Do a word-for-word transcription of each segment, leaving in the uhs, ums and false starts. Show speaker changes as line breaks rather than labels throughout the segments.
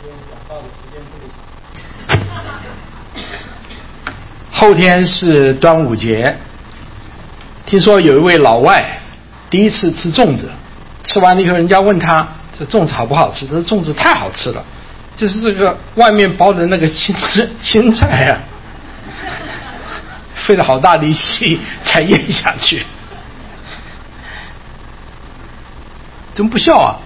天讲到的时间特别长。后天是端午节，听说有一位老外第一次吃粽子，吃完了以后，人家问他这粽子好不好吃？他说粽子太好吃了，就是这个外面包的那个青青菜啊，费了好大力气才咽下去，真不笑啊！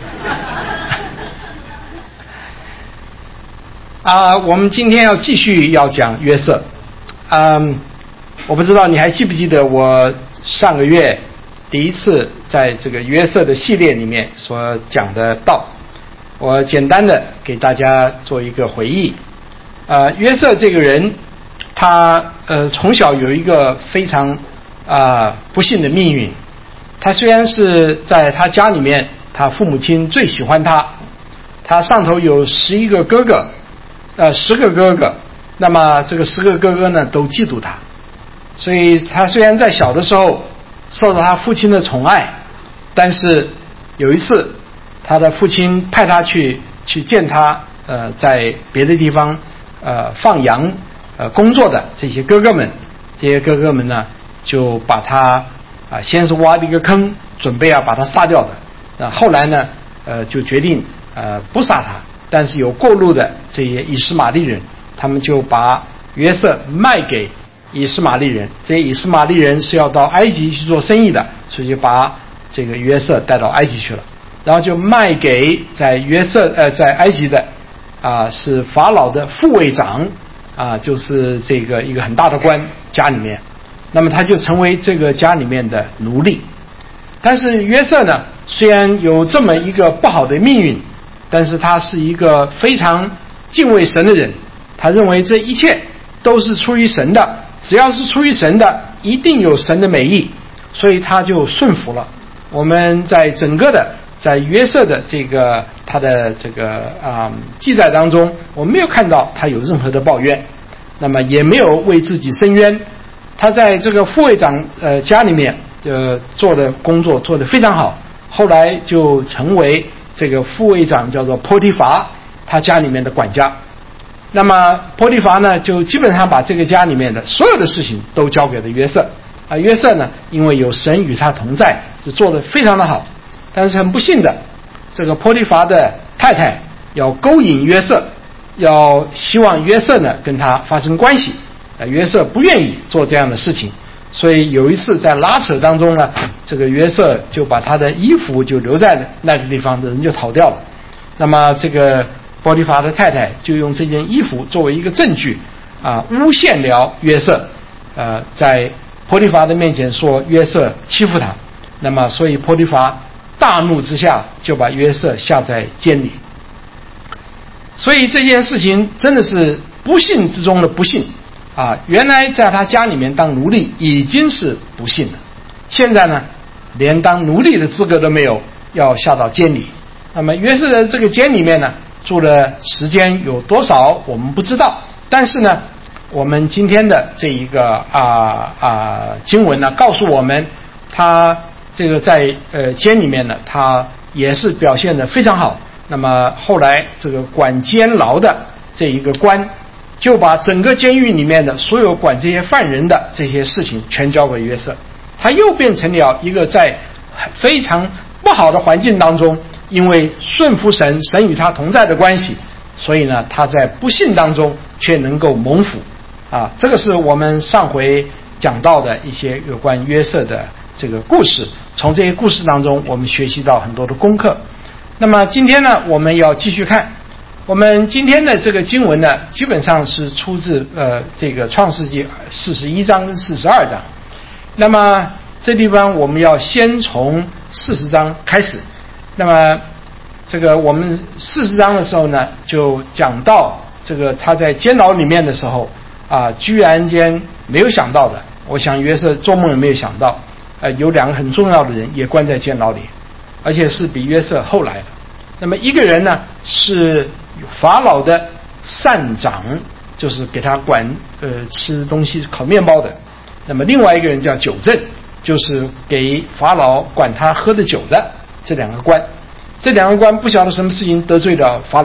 啊，我们今天要继续要讲约瑟。嗯，我不知道你还记不记得我上个月第一次在这个约瑟的系列里面所讲的道，我简单的给大家做一个回忆。呃，约瑟这个人，他呃从小有一个非常啊、呃、不幸的命运。他虽然是在他家里面，他父母亲最喜欢他，他上头有十一个哥哥，呃十个哥哥。那么这个十个哥哥呢都嫉妒他，所以他虽然在小的时候受到他父亲的宠爱，但是有一次他的父亲派他去去见他呃在别的地方呃放羊呃工作的这些哥哥们，这些哥哥们呢就把他啊、呃、先是挖了一个坑，准备要把他杀掉的，那后来呢呃就决定呃不杀他，但是有过路的这些以实玛利人，他们就把约瑟卖给以实玛利人，这些以实玛利人是要到埃及去做生意的，所以就把这个约瑟带到埃及去了，然后就卖给在约瑟呃在埃及的啊、呃、是法老的副卫长啊、呃、就是这个一个很大的官家里面，那么他就成为这个家里面的奴隶。但是约瑟呢，虽然有这么一个不好的命运，但是他是一个非常敬畏神的人，他认为这一切都是出于神的，只要是出于神的，一定有神的美意，所以他就顺服了。我们在整个的在约瑟的这个他的这个啊、嗯、记载当中，我们没有看到他有任何的抱怨，那么也没有为自己申冤。他在这个副卫长呃家里面呃做的工作做得非常好，后来就成为这个副卫长叫做波提乏他家里面的管家。那么波提乏呢就基本上把这个家里面的所有的事情都交给了约瑟啊，约瑟呢因为有神与他同在，就做得非常的好。但是很不幸的，这个波提乏的太太要勾引约瑟，要希望约瑟呢跟他发生关系，啊，约瑟不愿意做这样的事情，所以有一次在拉扯当中呢，这个约瑟就把他的衣服就留在那个地方，人就逃掉了。那么这个波提乏的太太就用这件衣服作为一个证据啊，诬陷了约瑟，呃，在波提乏的面前说约瑟欺负他。那么所以波提乏大怒之下就把约瑟下在监里。所以这件事情真的是不幸之中的不幸啊！原来在他家里面当奴隶已经是不幸了，现在呢连当奴隶的资格都没有，要下到监里。那么约瑟的这个监里面呢住的时间有多少我们不知道，但是呢我们今天的这一个啊啊经文呢告诉我们，他这个在呃监里面呢他也是表现得非常好。那么后来这个管监牢的这一个官就把整个监狱里面的所有管这些犯人的这些事情全交给约瑟，他又变成了一个在非常不好的环境当中，因为顺服神，神与他同在的关系，所以呢他在不幸当中却能够蒙福啊。这个是我们上回讲到的一些有关约瑟的这个故事，从这些故事当中我们学习到很多的功课。那么今天呢我们要继续看，我们今天的这个经文呢基本上是出自呃这个创世纪四十一章跟四十二章。那么这地方我们要先从四十章开始。那么这个我们四十章的时候呢就讲到这个他在监牢里面的时候啊，居然间没有想到的，我想约瑟做梦也没有想到，呃有两个很重要的人也关在监牢里，而且是比约瑟后来的。那么一个人呢是法老的膳长，就是给他管呃吃东西烤面包的。那么另外一个人叫酒政，就是给法老管他喝的酒的。这两个官，这两个官不晓得什么事情得罪了法老，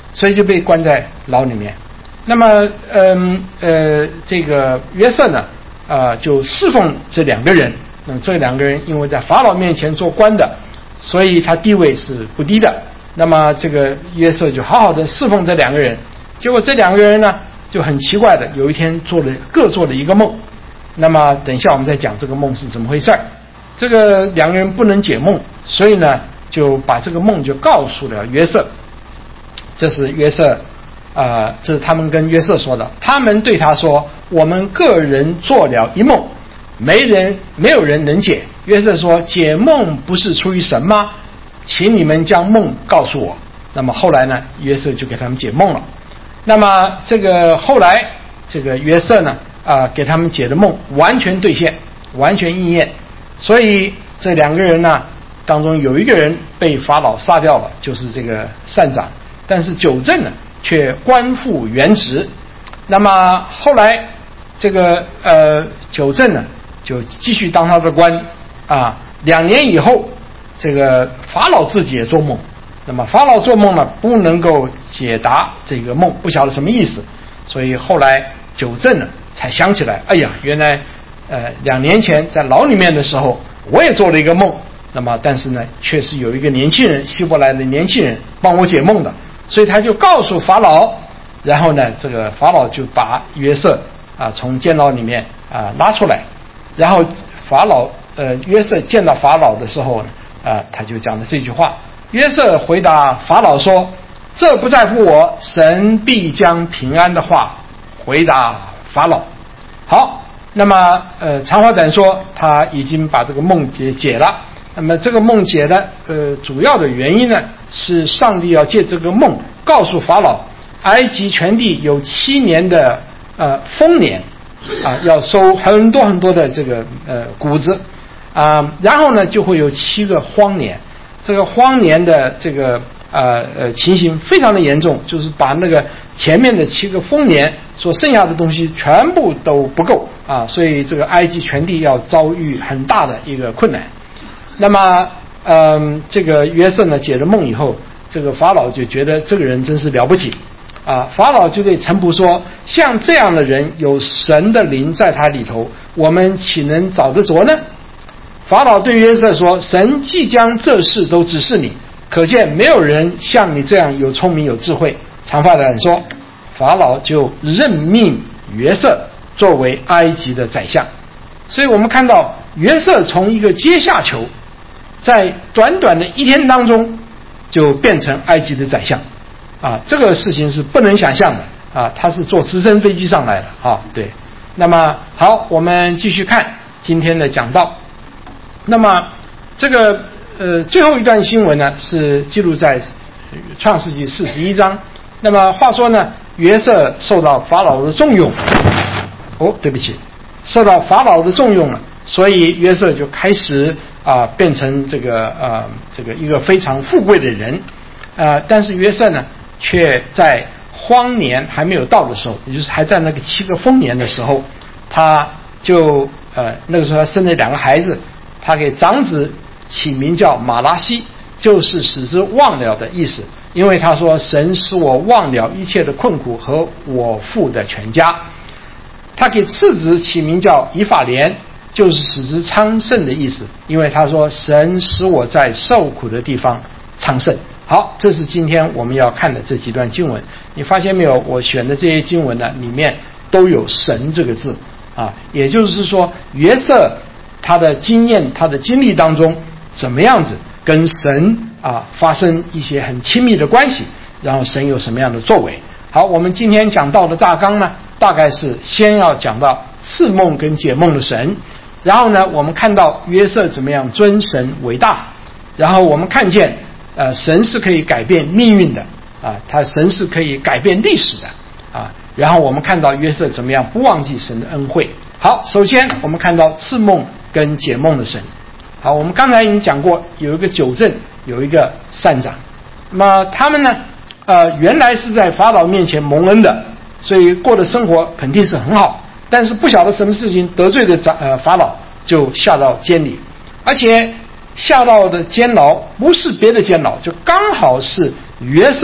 所以就被关在牢里面。那么，嗯呃，这个约瑟呢，啊、呃，就侍奉这两个人。那么这两个人因为在法老面前做官的，所以他地位是不低的。那么这个约瑟就好好的侍奉这两个人。结果这两个人呢就很奇怪的，有一天做了各做了一个梦。那么等一下我们再讲这个梦是怎么回事。这个两个人不能解梦，所以呢就把这个梦就告诉了约瑟。这是约瑟啊、呃，这是他们跟约瑟说的。他们对他说：“我们个人做了一梦，没人没有人能解。”约瑟说：“解梦不是出于神吗？请你们将梦告诉我。”那么后来呢，约瑟就给他们解梦了。那么这个后来这个约瑟呢啊、呃，给他们解的梦完全兑现，完全应验。所以这两个人呢当中有一个人被法老杀掉了，就是这个善长，但是九正呢却官复原职。那么后来这个呃九正呢就继续当他的官啊。两年以后，这个法老自己也做梦。那么法老做梦呢不能够解答这个梦，不晓得什么意思，所以后来九正呢才想起来，哎呀，原来呃两年前在牢里面的时候我也做了一个梦。那么但是呢确实有一个年轻人，希伯来的年轻人帮我解梦的，所以他就告诉法老。然后呢这个法老就把约瑟啊从监牢里面啊拉出来。然后法老呃约瑟见到法老的时候呢啊他就讲了这句话。约瑟回答法老说：“这不在乎我，神必将平安的话回答法老。”好，那么呃长话短说，他已经把这个梦解解了。那么这个梦解的呃主要的原因呢，是上帝要借这个梦告诉法老，埃及全地有七年的呃丰年啊，要收很多很多的这个呃谷子啊，然后呢就会有七个荒年。这个荒年的这个呃呃情形非常的严重，就是把那个前面的七个丰年所剩下的东西全部都不够啊，所以这个埃及全地要遭遇很大的一个困难。那么嗯、呃，这个约瑟呢解了梦以后，这个法老就觉得这个人真是了不起啊，法老就对臣仆说：“像这样的人有神的灵在他里头，我们岂能找得着呢？”法老对约瑟说：“神即将这事都指示你，可见没有人像你这样有聪明有智慧。”长话短说，法老就任命约瑟作为埃及的宰相。所以我们看到约瑟从一个阶下囚，在短短的一天当中就变成埃及的宰相啊，这个事情是不能想象的啊，他是坐直升飞机上来的啊。对，那么好，我们继续看今天的讲道。那么这个呃最后一段新闻呢是记录在创世纪四十一章。那么话说呢，约瑟受到法老的重用，哦对不起受到法老的重用了，所以约瑟就开始啊、呃、变成这个呃这个一个非常富贵的人呃但是约瑟呢却在荒年还没有到的时候，也就是还在那个七个丰年的时候，他就呃那个时候他生了两个孩子。他给长子起名叫马拉西，就是使之忘了的意思，因为他说神使我忘了一切的困苦和我父的全家。他给次子起名叫以法莲，就是使之昌盛的意思，因为他说神使我在受苦的地方昌盛。好，这是今天我们要看的这几段经文。你发现没有，我选的这些经文呢里面都有神这个字啊，也就是说约瑟他的经验他的经历当中怎么样子跟神啊发生一些很亲密的关系，然后神有什么样的作为。好，我们今天讲到的大纲呢大概是先要讲到赐梦跟解梦的神，然后呢我们看到约瑟怎么样尊神为大，然后我们看见呃神是可以改变命运的啊，他神是可以改变历史的啊，然后我们看到约瑟怎么样不忘记神的恩惠。好，首先我们看到赐梦跟解梦的神。好，我们刚才已经讲过，有一个九正，有一个善长。那么他们呢，呃，原来是在法老面前蒙恩的，所以过的生活肯定是很好。但是不晓得什么事情得罪的长呃法老，就下到监里，而且下到的监牢不是别的监牢，就刚好是约瑟被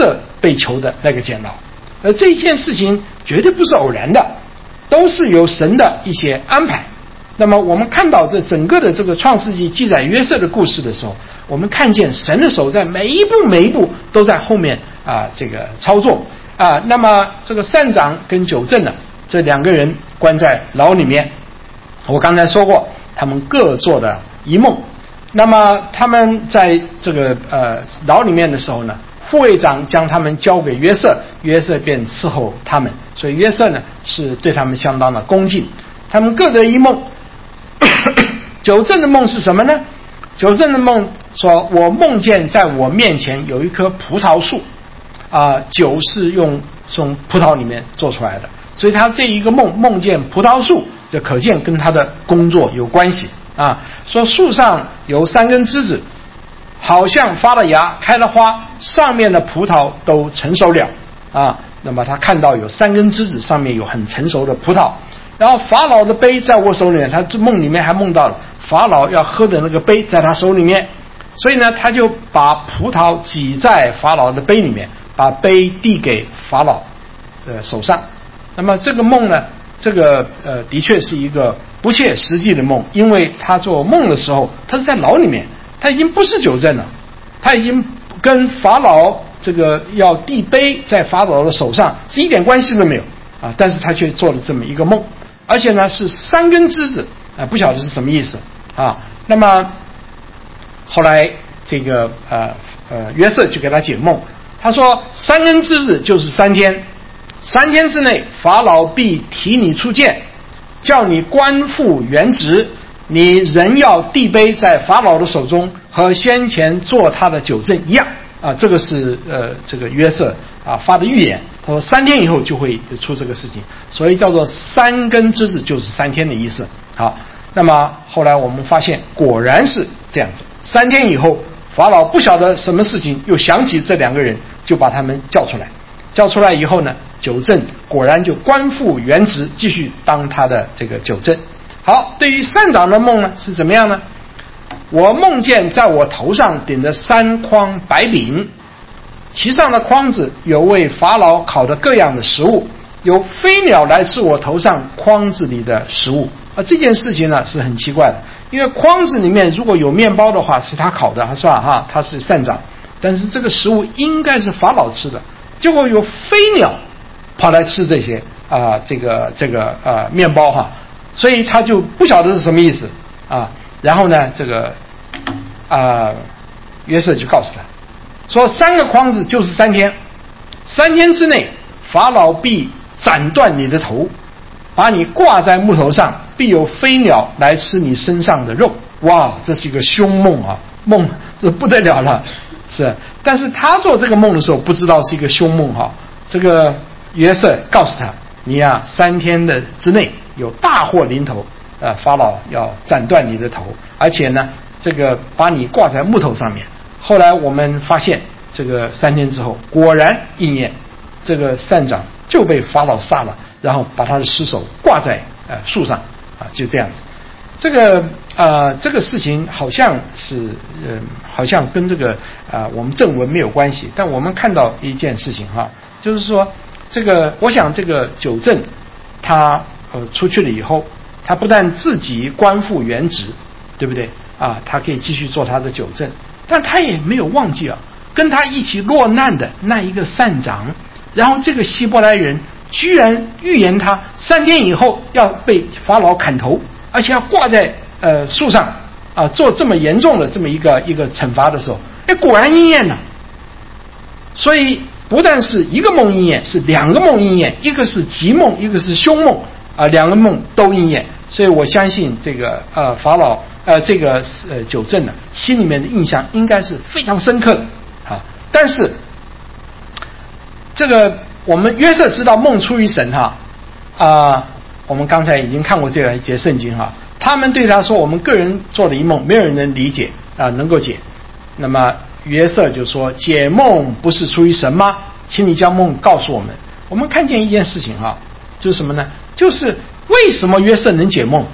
被囚的那个监牢。而这一件事情绝对不是偶然的，都是有神的一些安排。那么我们看到这整个的这个创世纪记载约瑟的故事的时候，我们看见神的手在每一步每一步都在后面啊这个操作啊。那么这个善长跟九正呢，这两个人关在牢里面，我刚才说过他们各做的一梦。那么他们在这个呃牢里面的时候呢，护卫长将他们交给约瑟，约瑟便伺候他们，所以约瑟呢是对他们相当的恭敬。他们各得一梦。九正的梦是什么呢？九正的梦说，我梦见在我面前有一棵葡萄树啊、呃，酒是用从葡萄里面做出来的，所以他这一个梦梦见葡萄树，就可见跟他的工作有关系啊。说树上有三根枝子，好像发了芽开了花，上面的葡萄都成熟了啊。那么他看到有三根枝子上面有很成熟的葡萄，然后法老的杯在我手里面，他梦里面还梦到了法老要喝的那个杯在他手里面，所以呢他就把葡萄挤在法老的杯里面，把杯递给法老的手上。那么这个梦呢，这个呃的确是一个不切实际的梦，因为他做梦的时候他是在牢里面，他已经不是九正了，他已经跟法老这个要递杯在法老的手上是一点关系都没有啊，但是他却做了这么一个梦，而且呢是三根枝子啊，不晓得是什么意思啊。那么后来这个呃呃约瑟就给他解梦，他说三根枝子就是三天，三天之内法老必提你出监，叫你官复原职，你人要递杯在法老的手中，和先前做他的九正一样啊。这个是呃这个约瑟啊发的预言，他说三天以后就会出这个事情，所以叫做三根枝子就是三天的意思。好，那么后来我们发现果然是这样子，三天以后法老不晓得什么事情，又想起这两个人，就把他们叫出来。叫出来以后呢，九正果然就官复原职，继续当他的这个九正。好，对于善长的梦呢是怎么样呢？我梦见在我头上顶着三筐白饼，其上的筐子有为法老烤的各样的食物，有飞鸟来吃我头上筐子里的食物。啊，这件事情呢是很奇怪的，因为筐子里面如果有面包的话是他烤的，是吧？哈，他是善长，但是这个食物应该是法老吃的，结果有飞鸟跑来吃这些啊、呃，这个这个啊、呃、面包哈，所以他就不晓得是什么意思啊。然后呢，这个啊、呃、约瑟就告诉他说，三个筐子就是三天，三天之内法老必斩断你的头，把你挂在木头上，必有飞鸟来吃你身上的肉。哇，这是一个凶梦啊，梦这不得了了，是。但是他做这个梦的时候不知道是一个凶梦哈。这个约瑟告诉他，你啊三天的之内有大祸临头，呃，法老要斩断你的头，而且呢这个把你挂在木头上面。后来我们发现这个三天之后果然应验，这个善长就被法老杀了，然后把他的尸首挂在呃树上啊，就这样子。这个呃这个事情好像是呃好像跟这个啊、呃、我们正文没有关系，但我们看到一件事情哈，就是说这个我想这个九正他呃出去了以后，他不但自己官复原职，对不对啊？他可以继续做他的九正，但他也没有忘记啊，跟他一起落难的那一个善长，然后这个希伯来人居然预言他三天以后要被法老砍头，而且要挂在呃树上啊，做这么严重的这么一个一个惩罚的时候，哎，果然应验了。所以不但是一个梦应验，是两个梦应验，一个是吉梦，一个是凶梦啊，两个梦都应验。所以我相信这个呃法老呃这个呃九正呢，心里面的印象应该是非常深刻的啊。但是这个我们约瑟知道梦出于神哈啊、呃，我们刚才已经看过这样一节圣经哈，他们对他说，我们个人做的一梦，没有人能理解啊、呃，能够解。那么约瑟就说，解梦不是出于神吗？请你将梦告诉我们。我们看见一件事情哈，就是什么呢？就是为什么约瑟能解梦？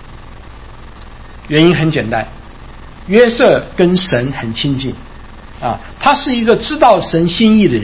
原因很简单，约瑟跟神很亲近啊，他是一个知道神心意的人，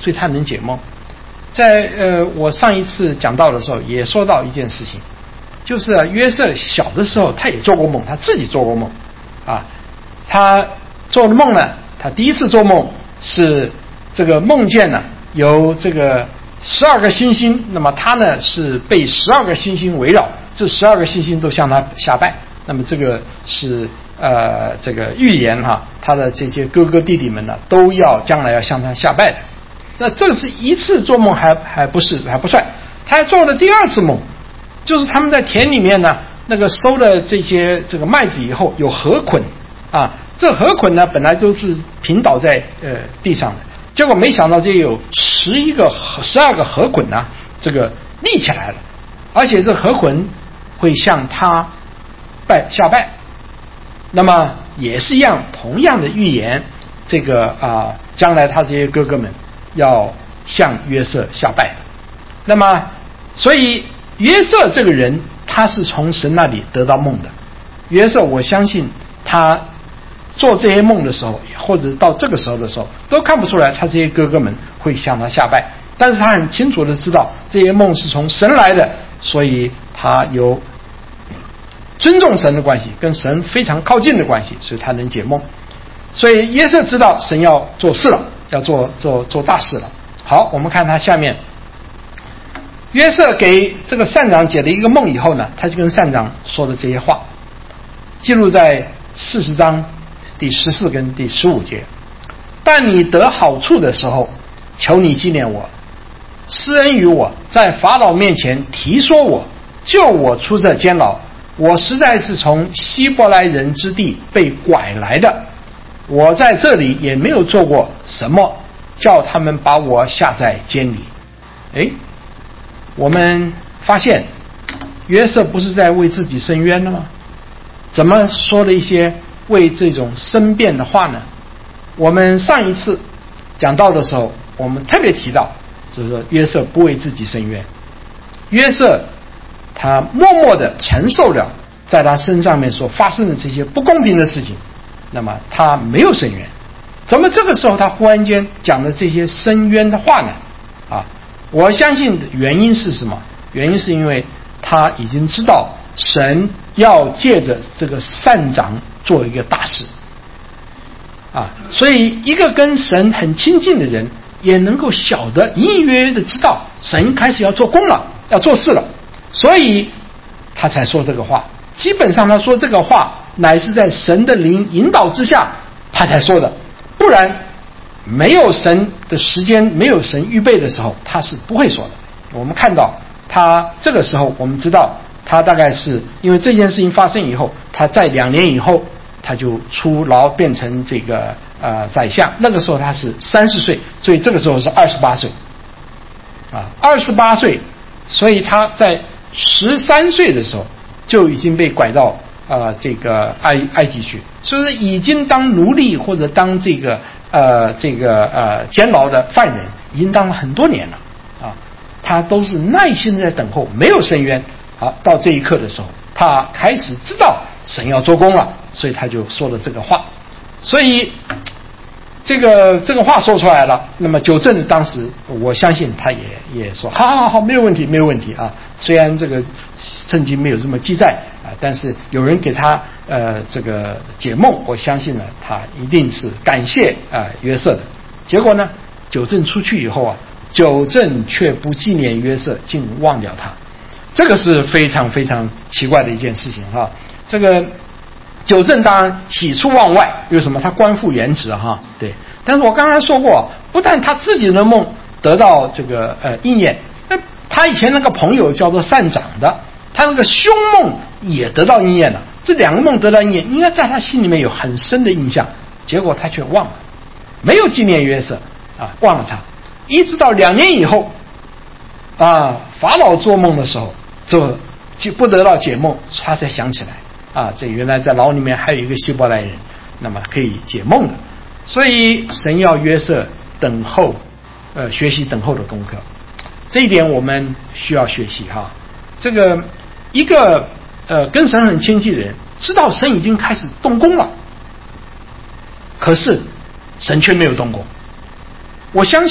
所以他能解梦。在呃，我上一次讲到的时候也说到一件事情，就是啊，约瑟小的时候他也做过梦，他自己做过梦啊。他做的梦呢，他第一次做梦是这个梦见呢有这个十二个星星，那么他呢是被十二个星星围绕，这十二个星星都向他下拜。那么这个是呃这个预言哈，他的这些哥哥弟弟们呢都要将来要向他下拜的。那这是一次做梦还还不是还不算，他还做了第二次梦，就是他们在田里面呢，那个收了这些这个麦子以后有河捆啊，这河捆呢本来都是平倒在呃地上的，结果没想到这有十一个十二个河捆呢，这个立起来了，而且这河捆会向他拜下拜，那么也是一样同样的预言，这个啊将来他这些哥哥们要向约瑟下拜。那么所以约瑟这个人他是从神那里得到梦的。约瑟我相信他做这些梦的时候，或者到这个时候的时候都看不出来他这些哥哥们会向他下拜，但是他很清楚的知道这些梦是从神来的，所以他有尊重神的关系，跟神非常靠近的关系，所以他能解梦。所以约瑟知道神要做事了，要做做做大事了。好，我们看他下面，约瑟给这个善长解了一个梦以后呢，他就跟善长说了这些话，记录在四十章第十四跟第十五节。但你得好处的时候，求你纪念我，施恩于我，在法老面前提说我，救我出这监牢。我实在是从希伯来人之地被拐来的，我在这里也没有做过什么，叫他们把我下在监里。诶，我们发现约瑟不是在为自己申冤了吗？怎么说了一些为这种申辩的话呢？我们上一次讲到的时候，我们特别提到，就是说约瑟不为自己申冤，约瑟他默默地承受了在他身上面所发生的这些不公平的事情，那么他没有申冤。怎么这个时候他忽然间讲了这些申冤的话呢？啊，我相信原因是什么？原因是因为他已经知道神要借着这个善长做一个大事啊，所以一个跟神很亲近的人也能够晓得隐隐约约的知道神开始要做工了，要做事了，所以他才说这个话。基本上他说这个话乃是在神的灵引导之下他才说的，不然没有神的时间，没有神预备的时候他是不会说的。我们看到他这个时候，我们知道他大概是因为这件事情发生以后，他在两年以后他就出牢变成这个呃宰相，那个时候他是三十岁，所以这个时候是二十八岁啊，二十八岁，所以他在十三岁的时候就已经被拐到呃这个埃埃及去，所以已经当奴隶或者当这个呃这个呃监牢的犯人，已经当了很多年了啊，他都是耐心的在等候，没有申冤。好，到这一刻的时候，他开始知道神要做工了，所以他就说了这个话。所以这个这个话说出来了，那么九正当时我相信他也也说好好好，没有问题没有问题啊。虽然这个圣经没有这么记载啊，但是有人给他呃这个解梦，我相信呢他一定是感谢啊约瑟的。结果呢，九正出去以后啊，九正却不纪念约瑟，竟忘掉他。这个是非常非常奇怪的一件事情哈。这个九正当然喜出望外，为什么？他官复原职哈，对。但是我刚才说过，不但他自己的梦得到这个呃应验，那他以前那个朋友叫做善长的，他那个凶梦也得到应验了。这两个梦得到应验，应该在他心里面有很深的印象，结果他却忘了，没有纪念约瑟啊，忘了他，一直到两年以后啊，法老做梦的时候，就不得到解梦，他才想起来。啊，这原来在牢里面还有一个希伯来人，那么可以解梦的，所以神要约瑟等候，呃，学习等候的功课，这一点我们需要学习哈。这个一个呃跟神很亲近的人，知道神已经开始动工了，可是神却没有动工。我相信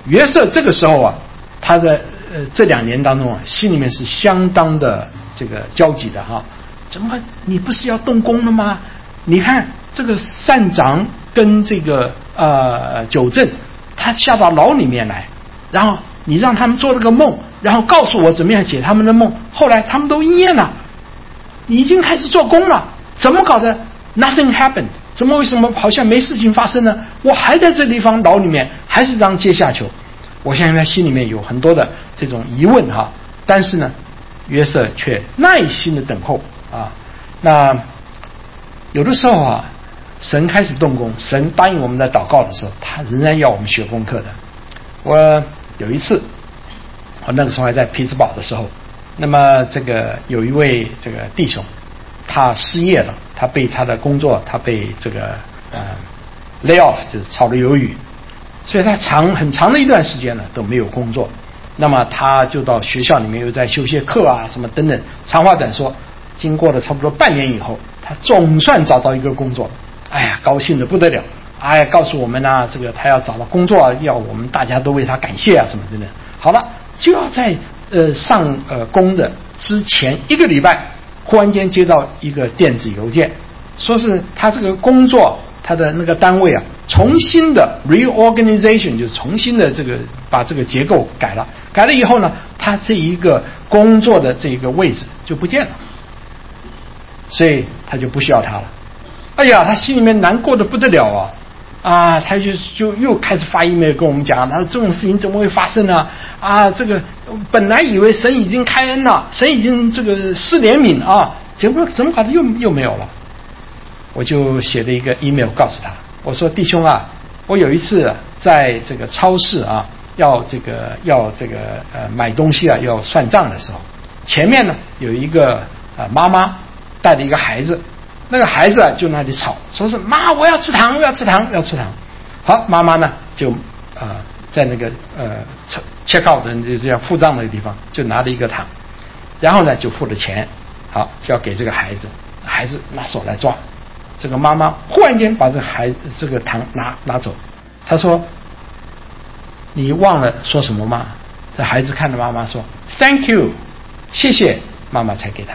约瑟这个时候啊，他的呃这两年当中啊，心里面是相当的这个焦急的哈。怎么你不是要动工了吗？你看这个善长跟这个呃九正，他下到牢里面来，然后你让他们做了个梦，然后告诉我怎么样解他们的梦，后来他们都应验了，你已经开始做工了，怎么搞的 ？Nothing happened， 怎么为什么好像没事情发生呢？我还在这地方牢里面，还是当阶下囚。我相信他心里面有很多的这种疑问哈，但是呢，约瑟却耐心的等候啊。那有的时候啊，神开始动工，神答应我们在祷告的时候，他仍然要我们学功课的。我有一次，我那个时候还在匹兹堡的时候，那么这个有一位这个弟兄，他失业了，他被他的工作，他被这个呃 lay off， 就是炒了鱿鱼，所以他长很长的一段时间呢都没有工作。那么他就到学校里面又在修些课啊什么等等。长话短说，经过了差不多半年以后，他总算找到一个工作了。哎呀，高兴的不得了！哎呀，告诉我们啊，这个他要找到工作啊，要我们大家都为他感谢啊什么等等。好了，就要在呃上呃工的之前一个礼拜，忽然间接到一个电子邮件，说是他这个工作他的那个单位啊，重新的 reorganization， 就是重新的这个把这个结构改了，改了以后呢，他这一个工作的这一个位置就不见了，所以他就不需要他了。哎呀，他心里面难过的不得了啊！啊，他就就又开始发 email 跟我们讲，他说这种事情怎么会发生呢？啊，这个本来以为神已经开恩了，神已经这个施怜悯啊，结果怎么搞的又又没有了？我就写了一个 email 告诉他，我说弟兄啊，我有一次在这个超市啊，要这个要这个呃买东西啊，要算账的时候，前面呢有一个呃妈妈带着一个孩子。那个孩子啊，就那里吵，说是妈，我要吃糖，我要吃糖，要吃糖。好，妈妈呢就呃在那个呃 check out 的就是要付账那个地方，就拿了一个糖，然后呢就付了钱，好就要给这个孩子，孩子拿手来抓，这个妈妈忽然间把这个孩子这个糖拿拿走，他说：“你忘了说什么吗？”这孩子看着妈妈说 ：“Thank you， 谢谢。”妈妈才给他。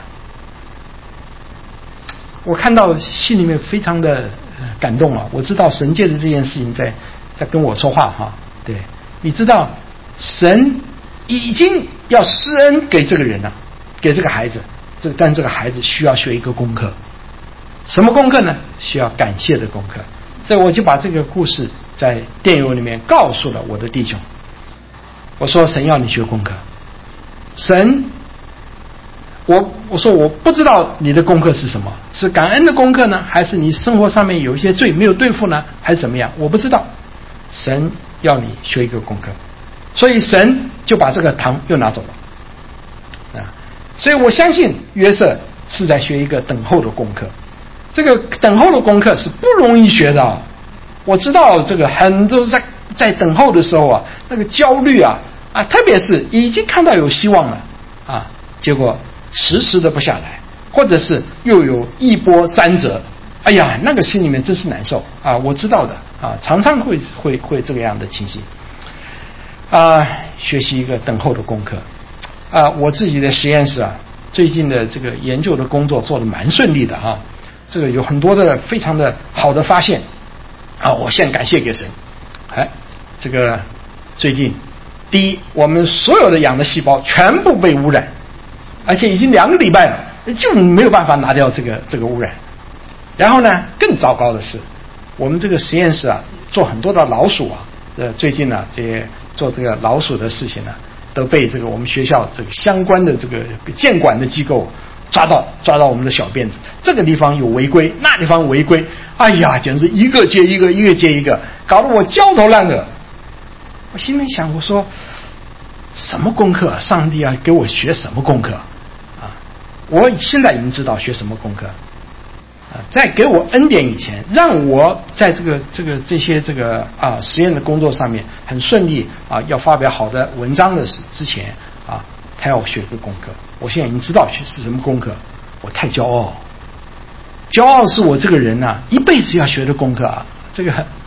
我看到心里面非常的感动啊！我知道神借着这件事情在在跟我说话哈。对，你知道神已经要施恩给这个人了，给这个孩子，这但这个孩子需要学一个功课，什么功课呢？需要感谢的功课。所以我就把这个故事在电邮里面告诉了我的弟兄。我说神要你学功课，神。我我说我不知道你的功课是什么，是感恩的功课呢，还是你生活上面有一些罪没有对付呢，还是怎么样？我不知道。神要你学一个功课，所以神就把这个糖又拿走了啊。所以我相信约瑟是在学一个等候的功课，这个等候的功课是不容易学的啊。我知道这个很多在在等候的时候啊，那个焦虑啊啊，特别是已经看到有希望了啊，结果迟迟的不下来，或者是又有一波三折，哎呀，那个心里面真是难受啊！我知道的啊，常常会会会这个样的情形啊。学习一个等候的功课啊，我自己的实验室啊，最近的这个研究的工作做得蛮顺利的啊，这个有很多的非常的好的发现啊，我现在感谢给神。哎，这个最近第一，我们所有的养的细胞全部被污染。而且已经两个礼拜了，就没有办法拿掉这个这个污染。然后呢，更糟糕的是，我们这个实验室啊，做很多的老鼠啊，呃，最近呢，这些做这个老鼠的事情呢，都被这个我们学校这个相关的这个监管的机构抓到，抓到我们的小辫子。这个地方有违规，那地方违规，哎呀，简直一个接一个，一个接一个，搞得我焦头烂额。我心里想，我说什么功课？上帝要给我学什么功课？我现在已经知道学什么功课啊，在给我恩典以前，让我在这个这个这些这个啊实验的工作上面很顺利啊，要发表好的文章的之前啊，他要我学一个功课。我现在已经知道学是什么功课，我太骄傲，骄傲是我这个人呐、啊、一辈子要学的功课啊。这个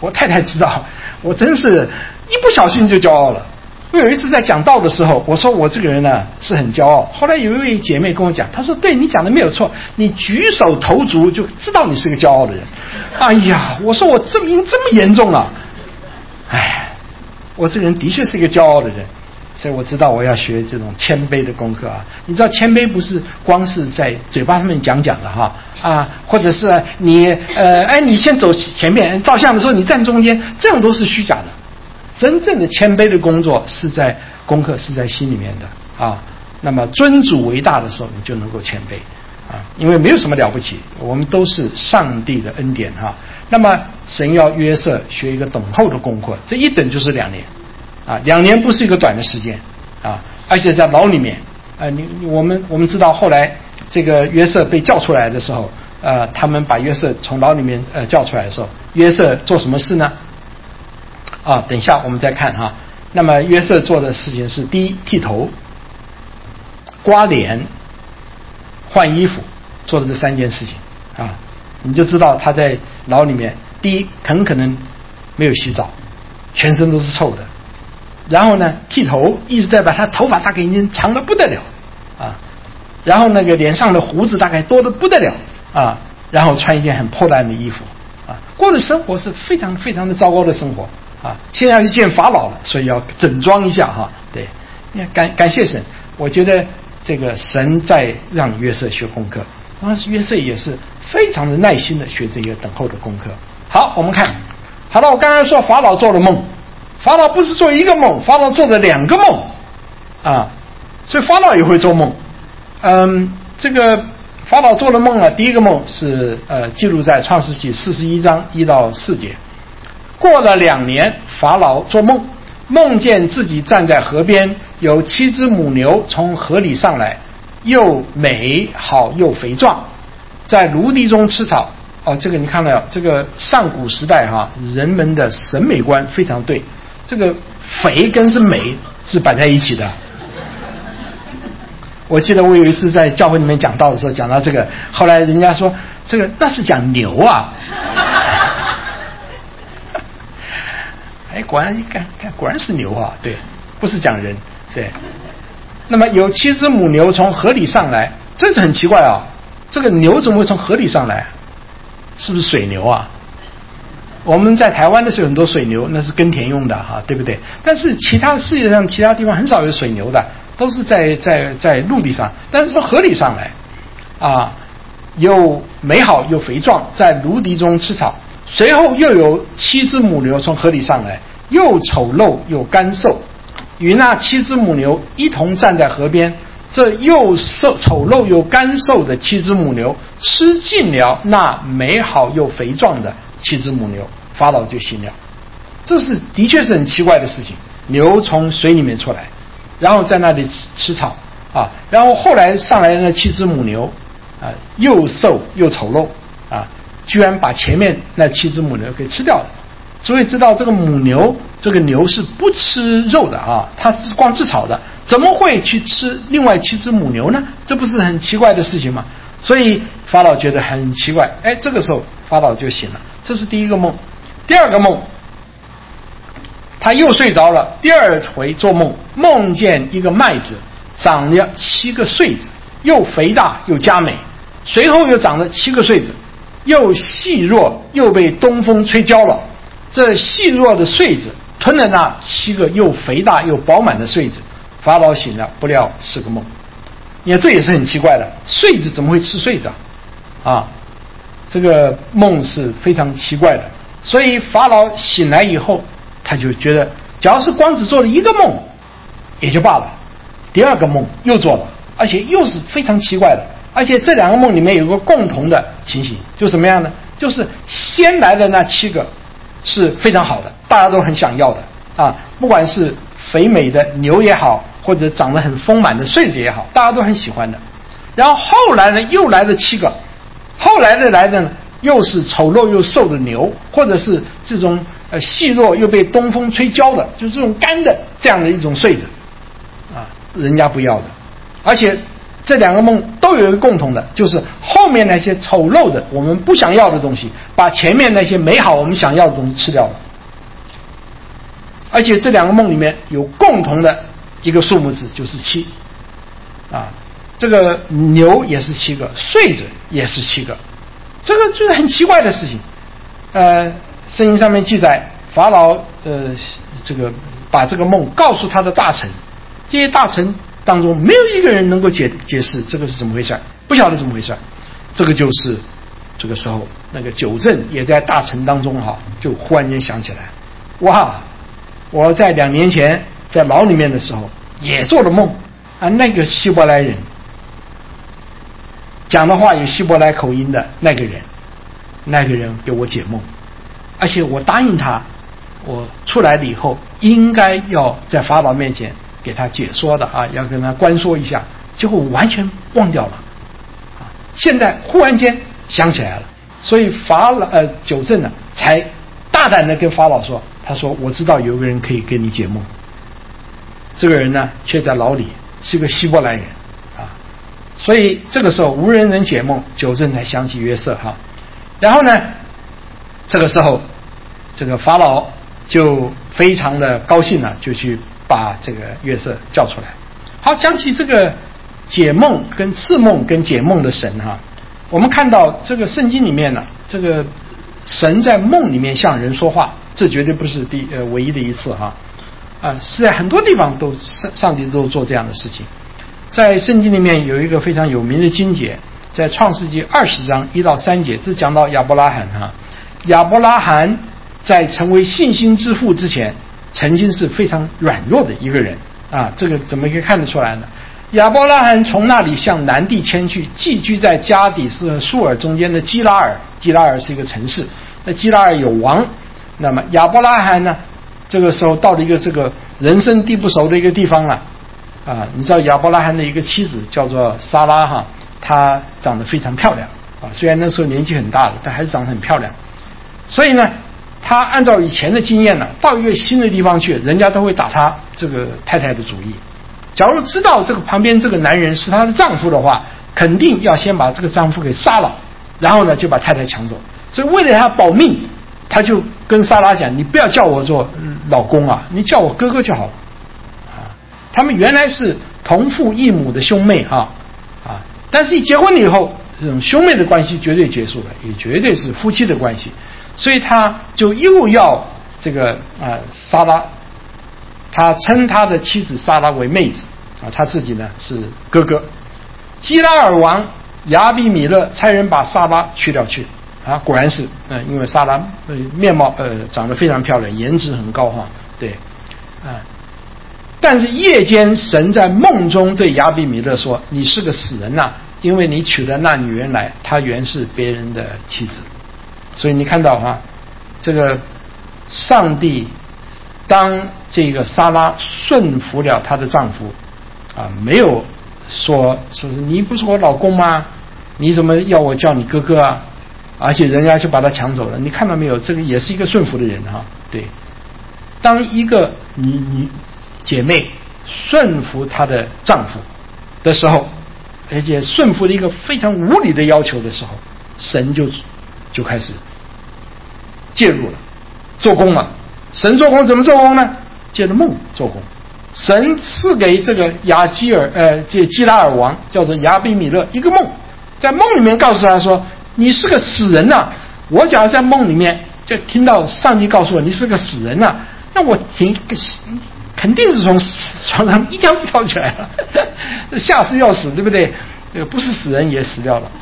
我太太知道，我真是一不小心就骄傲了。我有一次在讲道的时候，我说我这个人呢是很骄傲。后来有一位姐妹跟我讲，她说：“对，你讲的没有错，你举手投足就知道你是个骄傲的人。”哎呀，我说我证明这么严重了，哎，我这个人的确是一个骄傲的人，所以我知道我要学这种谦卑的功课啊。你知道谦卑不是光是在嘴巴上面讲讲的哈啊，或者是你呃哎你先走前面照相的时候你站中间，这样都是虚假的。真正的谦卑的工作是在功课是在心里面的啊。那么尊主为大的时候，你就能够谦卑啊，因为没有什么了不起，我们都是上帝的恩典哈、啊。那么神要约瑟学一个等候的功课，这一等就是两年啊，两年不是一个短的时间啊，而且在牢里面啊，你我们我们知道后来这个约瑟被叫出来的时候，呃，他们把约瑟从牢里面呃叫出来的时候，约瑟做什么事呢？啊，等一下我们再看哈。那么约瑟做的事情是：第一，剃头、刮脸、换衣服，做的这三件事情啊，你就知道他在牢里面，第一很可能没有洗澡，全身都是臭的。然后呢，剃头，一直在把他头发大概已经长得不得了啊。然后那个脸上的胡子大概多得不得了啊。然后穿一件很破烂的衣服啊，过的生活是非常非常的糟糕的生活。啊，现在要去见法老了，所以要整装一下哈。对，感感谢神，我觉得这个神在让约瑟学功课，然后约瑟也是非常的耐心的学这个等候的功课。好，我们看，好了，我刚刚说法老做了梦，法老不是做一个梦，法老做了两个梦啊，所以法老也会做梦。嗯，这个法老做的梦啊，第一个梦是呃记录在创世纪四十一章一到四节。过了两年，法老做梦，梦见自己站在河边，有七只母牛从河里上来，又美好又肥壮，在芦地中吃草。哦，这个你看到这个上古时代哈、啊，人们的审美观非常对，这个肥跟是美是摆在一起的。我记得我有一次在教会里面讲道的时候，讲到这个，后来人家说这个那是讲牛啊。哎，果然一看，看果然是牛啊！对，不是讲人。对，那么有七只母牛从河里上来，这是很奇怪啊！这个牛怎么会从河里上来？是不是水牛啊？我们在台湾的时候很多水牛，那是耕田用的哈、啊，对不对？但是其他世界上其他地方很少有水牛的，都是在在在陆地上，但是从河里上来，啊，又美好又肥壮，在芦地中吃草。随后又有七只母牛从河里上来，又丑陋又干瘦，与那七只母牛一同站在河边。这又瘦丑陋又干瘦的七只母牛吃尽了那美好又肥壮的七只母牛，法老就醒了。这是的确是很奇怪的事情。牛从水里面出来，然后在那里吃草啊，然后后来上来的那七只母牛啊，又瘦又丑陋啊。居然把前面那七只母牛给吃掉了，所以知道这个母牛，这个牛是不吃肉的啊，它是光吃草的，怎么会去吃另外七只母牛呢？这不是很奇怪的事情吗？所以法老觉得很奇怪。哎，这个时候法老就醒了，这是第一个梦。第二个梦，他又睡着了，第二回做梦，梦见一个麦子长了七个穗子，又肥大又佳美，随后又长了七个穗子，又细弱又被东风吹焦了。这细弱的穗子吞了那七个又肥大又饱满的穗子。法老醒了，不料是个梦。你看这也是很奇怪的，穗子怎么会吃穗子啊？啊，这个梦是非常奇怪的。所以法老醒来以后，他就觉得假如是光只做了一个梦也就罢了，第二个梦又做了，而且又是非常奇怪的。而且这两个梦里面有个共同的情形，就什么样呢？就是先来的那七个是非常好的，大家都很想要的啊，不管是肥美的牛也好，或者长得很丰满的穗子也好，大家都很喜欢的。然后后来呢，又来了七个，后来的来的呢，又是丑陋又瘦的牛，或者是这种呃细弱又被东风吹焦的，就是这种干的这样的一种穗子啊，人家不要的。而且这两个梦都有一个共同的，就是后面那些丑陋的我们不想要的东西，把前面那些美好我们想要的东西吃掉了。而且这两个梦里面有共同的一个数目字，就是七啊，这个牛也是七个，穗子也是七个，这个就是很奇怪的事情。呃，圣经上面记载，法老呃这个把这个梦告诉他的大臣，这些大臣当中没有一个人能够解解释这个是怎么回事，不晓得怎么回事。这个就是这个时候那个九正也在大臣当中哈，就忽然间想起来，哇，我在两年前在牢里面的时候也做了梦啊，那个希伯来人讲的话有希伯来口音的那个人，那个人给我解梦，而且我答应他，我出来了以后应该要在法老面前给他解说的啊，要跟他关说一下，结果我完全忘掉了啊！现在忽然间想起来了，所以法老呃九正呢才大胆的跟法老说，他说我知道有个人可以给你解梦，这个人呢却在牢里，是个希伯来人啊，所以这个时候无人能解梦，九正才想起约瑟哈。然后呢，这个时候这个法老就非常的高兴了，就去把这个约瑟叫出来。好，讲起这个解梦跟赐梦跟解梦的神哈，我们看到这个圣经里面呢，这个神在梦里面向人说话，这绝对不是第呃唯一的一次哈啊，是在很多地方都上上帝都做这样的事情。在圣经里面有一个非常有名的经节，在创世纪二十章一到三节，这讲到亚伯拉罕哈，亚伯拉罕在成为信心之父之前，曾经是非常软弱的一个人啊，这个怎么可以看得出来呢？亚伯拉罕从那里向南地迁去，寄居在加底斯和舒尔中间的基拉尔，基拉尔是一个城市，那基拉尔有王，那么亚伯拉罕呢，这个时候到了一个这个人生地不熟的一个地方了啊，你知道亚伯拉罕的一个妻子叫做撒拉哈，她长得非常漂亮啊，虽然那时候年纪很大了，但还是长得很漂亮，所以呢他按照以前的经验呢，到一个新的地方去，人家都会打他这个太太的主意。假如知道这个旁边这个男人是她的丈夫的话，肯定要先把这个丈夫给杀了，然后呢就把太太抢走。所以为了他保命，他就跟撒拉讲：“你不要叫我做老公啊，你叫我哥哥就好了。”啊，他们原来是同父异母的兄妹啊啊，但是一结婚了以后，这种兄妹的关系绝对结束了，也绝对是夫妻的关系。所以他就又要这个啊撒拉，他称他的妻子撒拉为妹子啊，他自己呢是哥哥。基拉尔王亚比米勒差人把撒拉去掉去啊，果然是，嗯、呃，因为撒拉呃面貌呃长得非常漂亮，颜值很高哈，对，啊，但是夜间神在梦中对亚比米勒说：“你是个死人呐、啊，因为你娶了那女人来，她原是别人的妻子。”所以你看到哈，这个上帝当这个撒拉顺服了她的丈夫啊，没有说说是你不是我老公吗？你怎么要我叫你哥哥啊？而且人家就把他抢走了。你看到没有？这个也是一个顺服的人哈。对，当一个女女姐妹顺服她的丈夫的时候，而且顺服了一个非常无理的要求的时候，神就就开始介入了，做工了。神做工怎么做工呢？借着梦做工。神赐给这个亚基尔呃这基拉尔王叫做亚比米勒一个梦，在梦里面告诉他说：“你是个死人呐、啊！”我假如在梦里面就听到上帝告诉我你是个死人呐、啊，那我挺肯定是从床上一跳就跳起来了，吓死要死，对不对？不是死人也死掉了。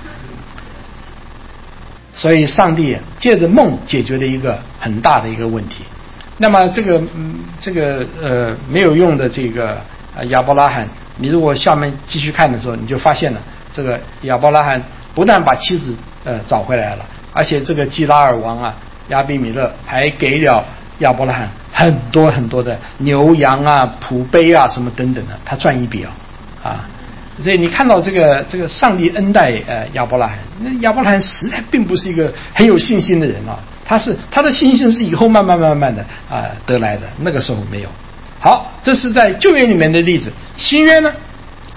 所以上帝借着梦解决了一个很大的一个问题。那么这个嗯这个呃没有用的这个呃亚伯拉罕，你如果下面继续看的时候，你就发现了这个亚伯拉罕不但把妻子呃找回来了，而且这个基拉尔王啊亚比米勒还给了亚伯拉罕很多很多的牛羊啊、仆婢啊什么等等的，他赚一笔啊啊。所以你看到这个这个上帝恩待呃亚伯拉罕，那亚伯拉罕实在并不是一个很有信心的人啊，他是他的信心是以后慢慢慢慢的啊、呃、得来的，那个时候没有。好，这是在旧约里面的例子。新约呢，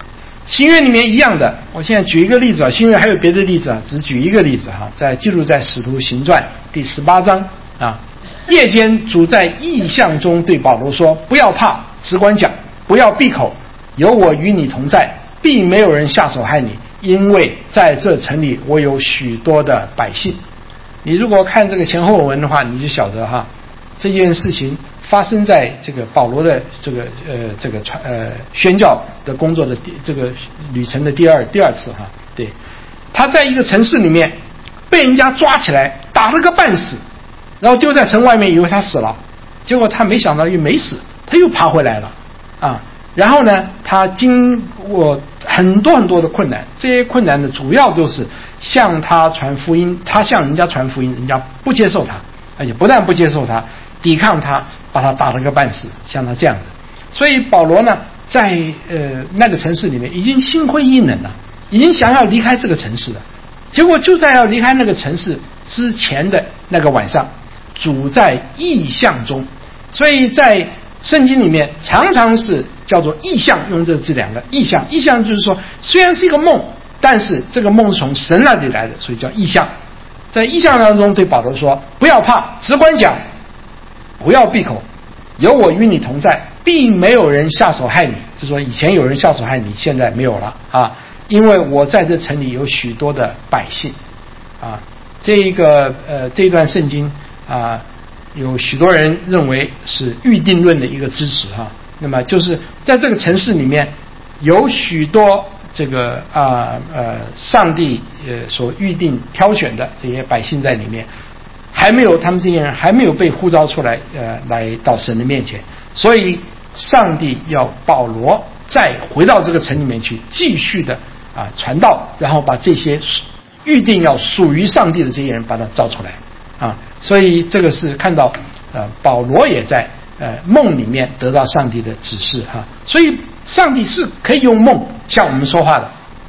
新约里面一样的，我现在举一个例子啊，新约还有别的例子啊，只举一个例子哈，在记录在使徒行传第十八章啊，夜间主在异象中对保罗说：“不要怕，只管讲，不要闭口，有我与你同在，必没有人下手害你，因为在这城里我有许多的百姓。”你如果看这个前后文的话，你就晓得哈，这件事情发生在这个保罗的这个呃这个传呃宣教的工作的第这个旅程的第二第二次哈，对，他在一个城市里面被人家抓起来打了个半死，然后丢在城外面，以为他死了，结果他没想到又没死，他又爬回来了啊。然后呢，他经过很多很多的困难，这些困难呢，主要都是向他传福音，他向人家传福音，人家不接受他，而且不但不接受他，抵抗他，把他打了个半死，像他这样子。所以保罗呢，在呃那个城市里面已经心灰意冷了，已经想要离开这个城市了。结果就在要离开那个城市之前的那个晚上，主在异象中，所以在圣经里面常常是叫做异象，用这这两个异象。异象就是说，虽然是一个梦，但是这个梦是从神那里来的，所以叫异象。在异象当中对保罗说：“不要怕，只管讲，不要闭口，有我与你同在，并没有人下手害你。”就是说，以前有人下手害你，现在没有了啊，因为我在这城里有许多的百姓啊。这一个呃这一段圣经啊，有许多人认为是预定论的一个支持哈。那么就是在这个城市里面有许多这个啊 呃, 呃上帝呃所预定挑选的这些百姓在里面，还没有他们这些人还没有被呼召出来呃来到神的面前，所以上帝要保罗再回到这个城里面去继续的啊传道，然后把这些预定要属于上帝的这些人把他招出来啊。所以这个是看到呃保罗也在呃梦里面得到上帝的指示哈、啊，所以上帝是可以用梦向我们说话的。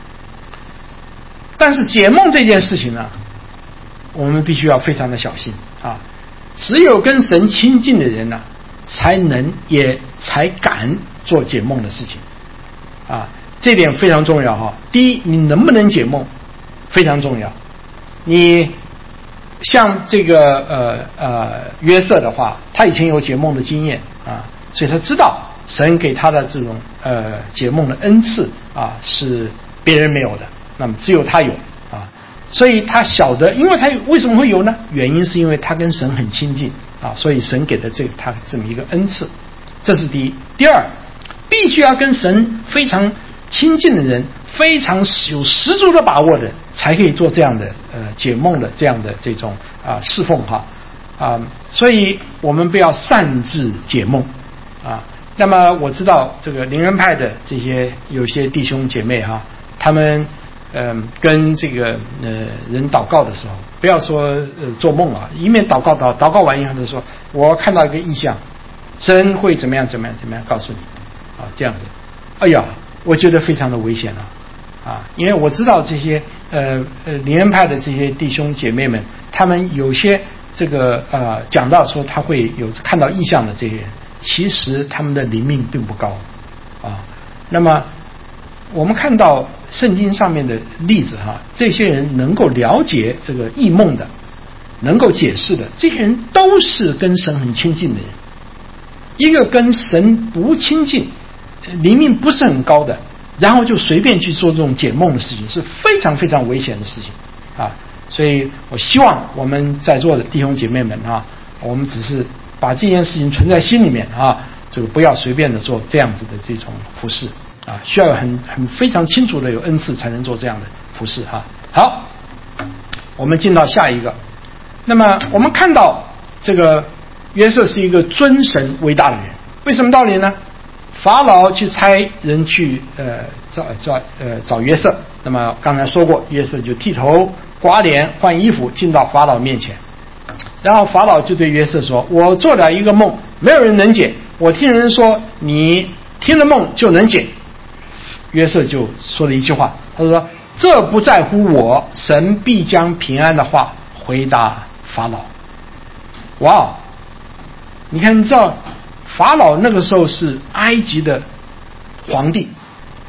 但是解梦这件事情呢，我们必须要非常的小心啊！只有跟神亲近的人呢、啊，才能也才敢做解梦的事情啊，这点非常重要哈。第一，你能不能解梦非常重要。你像这个呃呃约瑟的话，他以前有解梦的经验啊，所以他知道神给他的这种呃解梦的恩赐啊是别人没有的，那么只有他有啊，所以他晓得，因为他为什么会有呢？原因是因为他跟神很亲近啊，所以神给的这个他这么一个恩赐，这是第一。第二，必须要跟神非常亲近的人，非常有十足的把握的，才可以做这样的呃解梦的这样的这种啊侍奉哈啊，所以我们不要擅自解梦啊。那么我知道这个灵恩派的这些有些弟兄姐妹哈，他们嗯、呃、跟这个呃人祷告的时候，不要说呃做梦啊，一面祷告祷祷告完以后就说我看到一个异象，神会怎么样怎么样怎么样告诉你啊，这样子，哎呀，我觉得非常的危险了啊，因为我知道这些呃呃灵恩派的这些弟兄姐妹们，他们有些这个呃讲到说他会有看到异象的这些人，其实他们的灵命并不高啊。那么我们看到圣经上面的例子哈，这些人能够了解这个异梦的，能够解释的，这些人都是跟神很亲近的人。一个跟神不亲近，灵命不是很高的，然后就随便去做这种解梦的事情，是非常非常危险的事情啊！所以我希望我们在座的弟兄姐妹们啊，我们只是把这件事情存在心里面啊，这个不要随便的做这样子的这种服事啊，需要很很非常清楚的有恩赐才能做这样的服事哈、啊。好，我们进到下一个。那么我们看到这个约瑟是一个尊神为大的人，为什么道理呢？法老去差人去呃找找呃找约瑟，那么刚才说过，约瑟就剃头刮脸换衣服进到法老面前，然后法老就对约瑟说：“我做了一个梦，没有人能解。我听人说你听了梦就能解。”约瑟就说了一句话，他说：“这不在乎我，神必将平安的话回答法老。”哇！你看，你知道法老那个时候是埃及的皇帝，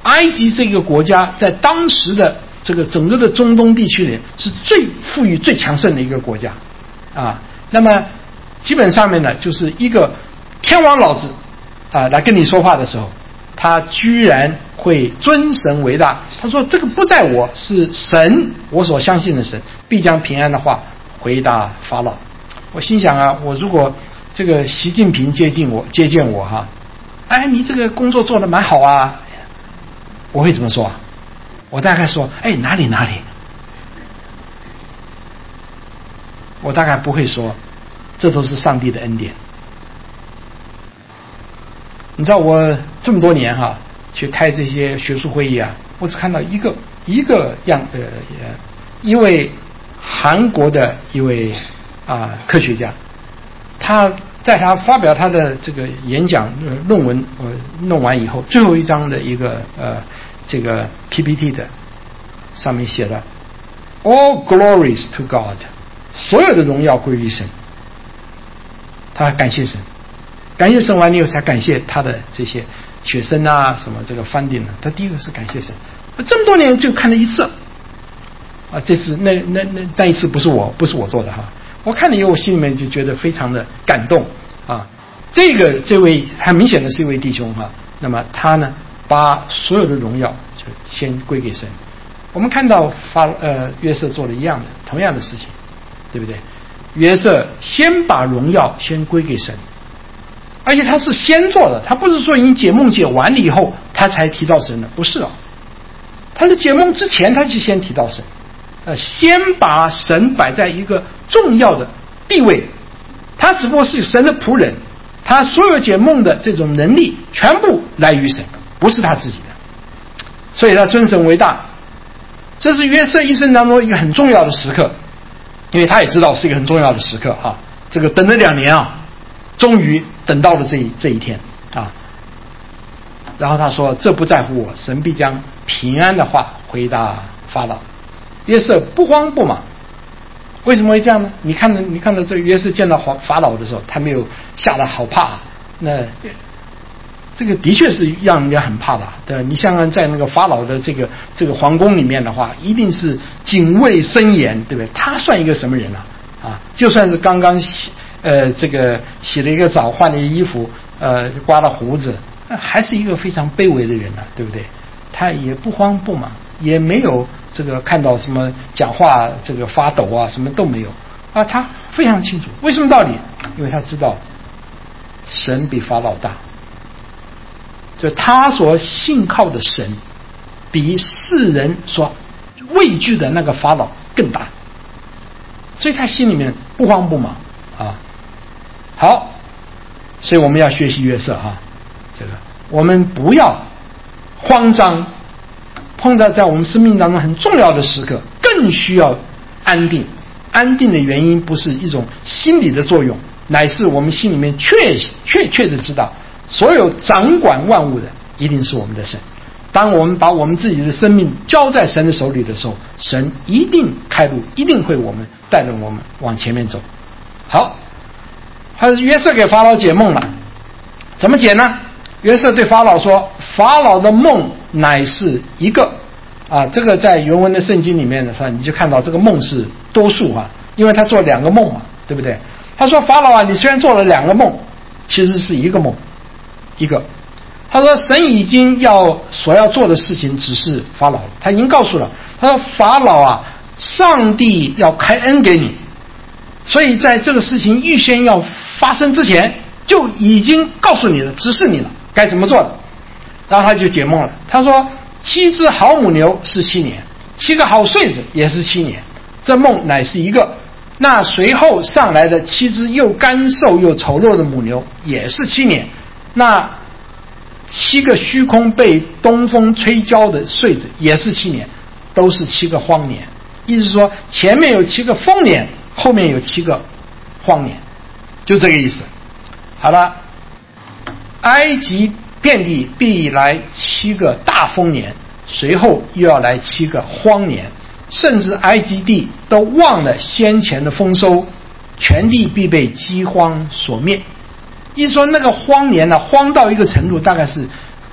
埃及这个国家在当时的这个整个的中东地区里是最富裕最强盛的一个国家啊。那么基本上面呢，就是一个天王老子啊来跟你说话的时候，他居然会尊神为大。他说这个不在我，是神，我所相信的神必将平安的话回答法老。我心想啊，我如果这个习近平接近我接见我哈，哎，你这个工作做得蛮好啊，我会怎么说啊？我大概说，哎，哪里哪里。我大概不会说这都是上帝的恩典。你知道我这么多年哈、啊、去开这些学术会议啊，我只看到一个一个样呃一位韩国的一位啊科学家，他在他发表他的这个演讲呃论文呃弄完以后，最后一章的一个呃这个 P P T 的上面写了 All glories to God， 所有的荣耀归于神。他感谢神，感谢神完了以后才感谢他的这些学生啊什么这个 funding 啊。他第一个是感谢神，这么多年就看了一次啊，这次那那那那一次不是我不是我做的哈，我看了以后我心里面就觉得非常的感动啊。这个这位很明显的是一位弟兄哈，那么他呢把所有的荣耀就先归给神。我们看到发呃约瑟做了一样的同样的事情，对不对？约瑟先把荣耀先归给神，而且他是先做的，他不是说已经解梦解完了以后他才提到神的，不是啊，他的解梦之前他就先提到神，呃，先把神摆在一个重要的地位，他只不过是神的仆人，他所有解梦的这种能力全部来于神，不是他自己的，所以他尊神为大。这是约瑟一生当中一个很重要的时刻，因为他也知道是一个很重要的时刻啊。这个等了两年啊，终于等到了这一这一天啊。然后他说：“这不在乎我，神必将平安的话回答法老。”约瑟不慌不忙，为什么会这样呢？你看到你看到这个约瑟见到法老的时候，他没有吓得好怕，那这个的确是让人家很怕的。对，你想想在那个法老的这个这个皇宫里面的话，一定是警卫森严，对不对？他算一个什么人啊？啊，就算是刚刚洗呃这个洗了一个澡，换了衣服，呃刮了胡子，还是一个非常卑微的人啊，对不对？他也不慌不忙，也没有这个看到什么讲话这个发抖啊，什么都没有啊，他非常清楚。为什么道理？因为他知道神比法老大。就他所信靠的神比世人所畏惧的那个法老更大，所以他心里面不慌不忙啊。好，所以我们要学习约瑟哈，这个我们不要慌张，碰到在我们生命当中很重要的时刻，更需要安定。安定的原因不是一种心理的作用，乃是我们心里面确确确的知道，所有掌管万物的一定是我们的神。当我们把我们自己的生命交在神的手里的时候，神一定开路，一定会我们带领我们往前面走。好，他约瑟给法老解梦了，怎么解呢？约瑟对法老说：“法老的梦乃是一个啊。”这个在原文的圣经里面的时候，你就看到这个梦是多数啊，因为他做两个梦嘛，对不对？他说：“法老啊，你虽然做了两个梦，其实是一个梦。”一个，他说神已经要所要做的事情指示法老了，他已经告诉了，他说法老啊，上帝要开恩给你，所以在这个事情预先要发生之前，就已经告诉你了，指示你了该怎么做的。然后他就解梦了，他说七只好母牛是七年，七个好穗子也是七年，这梦乃是一个。那随后上来的七只又干瘦又丑陋的母牛也是七年，那七个虚空被东风吹焦的穗子也是七年，都是七个荒年。意思是说，前面有七个丰年，后面有七个荒年，就这个意思。好了，埃及遍地必来七个大丰年，随后又要来七个荒年，甚至埃及地都忘了先前的丰收，全地必被饥荒所灭。意思说那个荒年呢、啊，荒到一个程度，大概是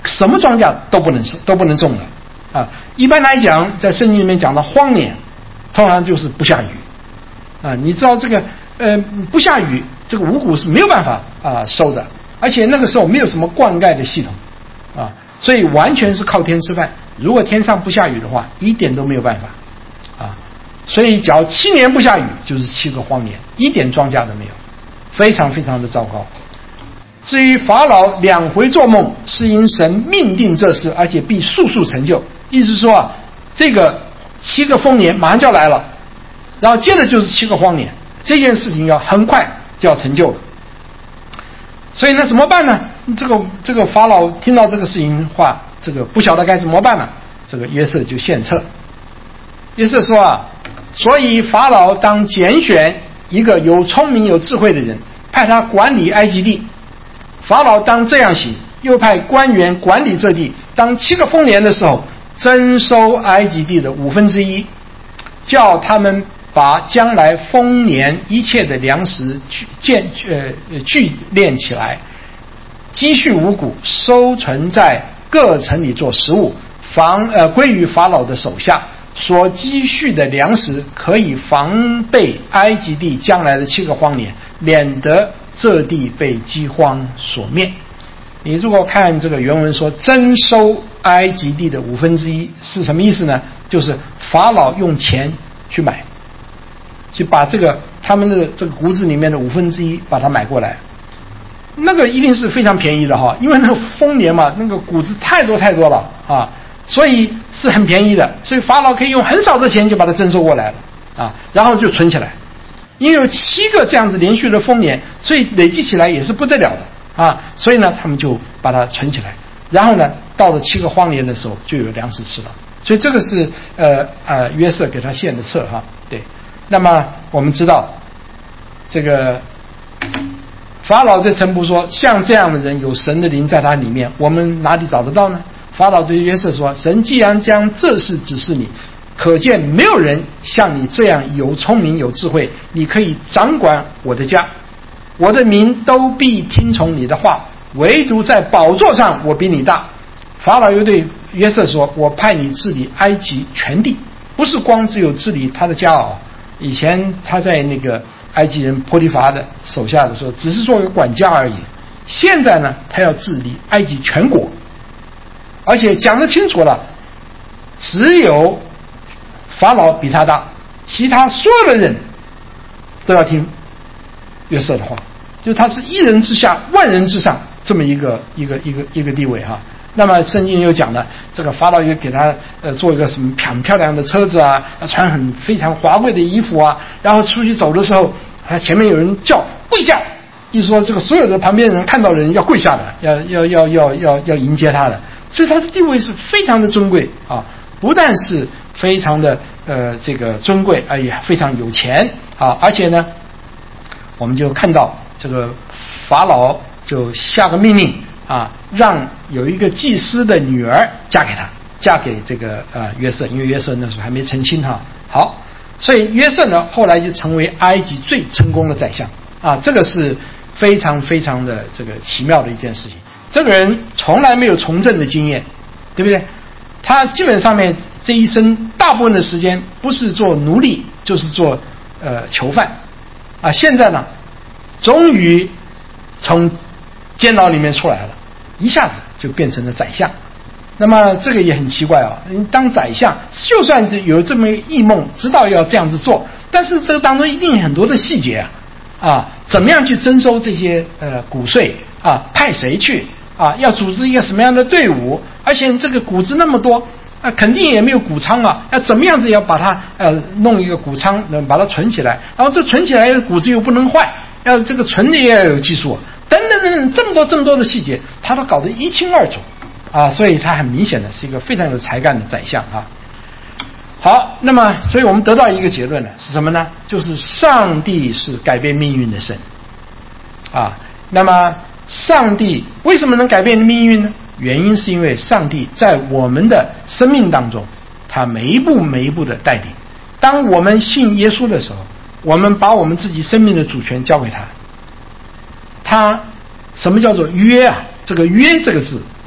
什么庄稼都不能都不能种的啊。一般来讲，在圣经里面讲的荒年，通常就是不下雨啊。你知道这个呃不下雨，这个五谷是没有办法啊收的，而且那个时候没有什么灌溉的系统啊，所以完全是靠天吃饭。如果天上不下雨的话，一点都没有办法啊。所以只要七年不下雨，就是七个荒年，一点庄稼都没有，非常非常的糟糕。至于法老两回做梦，是因神命定这事，而且必速速成就。意思说啊，这个七个丰年马上就要来了，然后接着就是七个荒年，这件事情要很快就要成就了。所以呢，怎么办呢？这个这个法老听到这个事情话，这个不晓得该怎么办呢？这个约瑟就献策。约瑟说啊，所以法老当拣选一个有聪明有智慧的人，派他管理埃及地。法老当这样行，又派官员管理这地。当七个丰年的时候，征收埃及地的五分之一，叫他们把将来丰年一切的粮食建呃聚敛起来，积蓄五谷，收存在各城里做食物，防呃归于法老的手下。所积蓄的粮食可以防备埃及地将来的七个荒年，免得这地被饥荒所灭。你如果看这个原文说征收埃及地的五分之一是什么意思呢？就是法老用钱去买，去把这个他们的这个谷子里面的五分之一把它买过来。那个一定是非常便宜的哈，因为那个丰年嘛，那个谷子太多太多了啊，所以是很便宜的，所以法老可以用很少的钱就把它征收过来了啊，然后就存起来。因为有七个这样子连续的丰年，所以累积起来也是不得了的啊，所以呢，他们就把它存起来，然后呢，到了七个荒年的时候就有粮食吃了。所以这个是呃呃约瑟给他献的策哈，对。那么我们知道，这个法老在臣仆说，像这样的人有神的灵在他里面，我们哪里找得到呢？法老对约瑟说，神既然将这事指示你，可见没有人像你这样有聪明有智慧，你可以掌管我的家，我的民都必听从你的话，唯独在宝座上我比你大。法老又对约瑟说，我派你治理埃及全地，不是光只有治理他的家哦，以前他在那个埃及人波提乏的手下的时候只是做一个管家而已，现在呢他要治理埃及全国，而且讲得清楚了，只有法老比他大，其他所有的人都要听约瑟的话，就他是一人之下万人之上这么一个一个一个一个地位哈。那么圣经又讲了，这个法老又给他呃做一个什么很漂亮的车子啊，穿很非常华贵的衣服啊，然后出去走的时候，他前面有人叫跪下，一说这个所有的旁边人看到的人要跪下的，要要要要要要迎接他的，所以他的地位是非常的尊贵啊，不但是非常的呃这个尊贵，而且非常有钱啊，而且呢，我们就看到这个法老就下个命令啊，让有一个祭司的女儿嫁给他，嫁给这个呃约瑟，因为约瑟那时候还没成亲哈。好，所以约瑟呢后来就成为埃及最成功的宰相啊，这个是非常非常的这个奇妙的一件事情。这个人从来没有从政的经验，对不对？他基本上面这一生大部分的时间不是做奴隶就是做呃囚犯啊，现在呢终于从监牢里面出来了，一下子就变成了宰相。那么这个也很奇怪啊，当宰相就算有这么异梦知道要这样子做，但是这个当中一定有很多的细节啊，啊怎么样去征收这些呃谷税啊，派谁去啊，要组织一个什么样的队伍，而且这个谷子那么多啊，肯定也没有谷仓啊，要怎么样子要把它呃弄一个谷仓，把它存起来，然后这存起来的谷子又不能坏，要这个存的也要有技术，等等等等，这么多这么多的细节，他都搞得一清二楚啊，所以他很明显的是一个非常有才干的宰相啊。好，那么所以我们得到一个结论呢，是什么呢？就是上帝是改变命运的神啊。那么上帝为什么能改变命运呢？原因是因为上帝在我们的生命当中，他每一步每一步的带领。当我们信耶稣的时候，我们把我们自己生命的主权交给他。他什么叫做约啊？这个约这个字，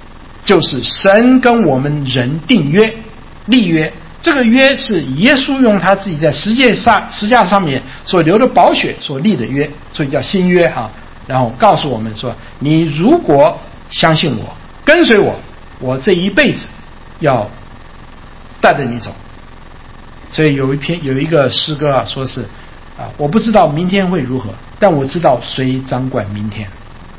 就是神跟我们人订约立约，这个约是耶稣用他自己在十字架十字架上面所流的宝血所立的约，所以叫新约哈。然后告诉我们说，你如果相信我，跟随我，我这一辈子要带着你走。所以有一篇有一个诗歌啊，说是啊，我不知道明天会如何，但我知道谁掌管明天。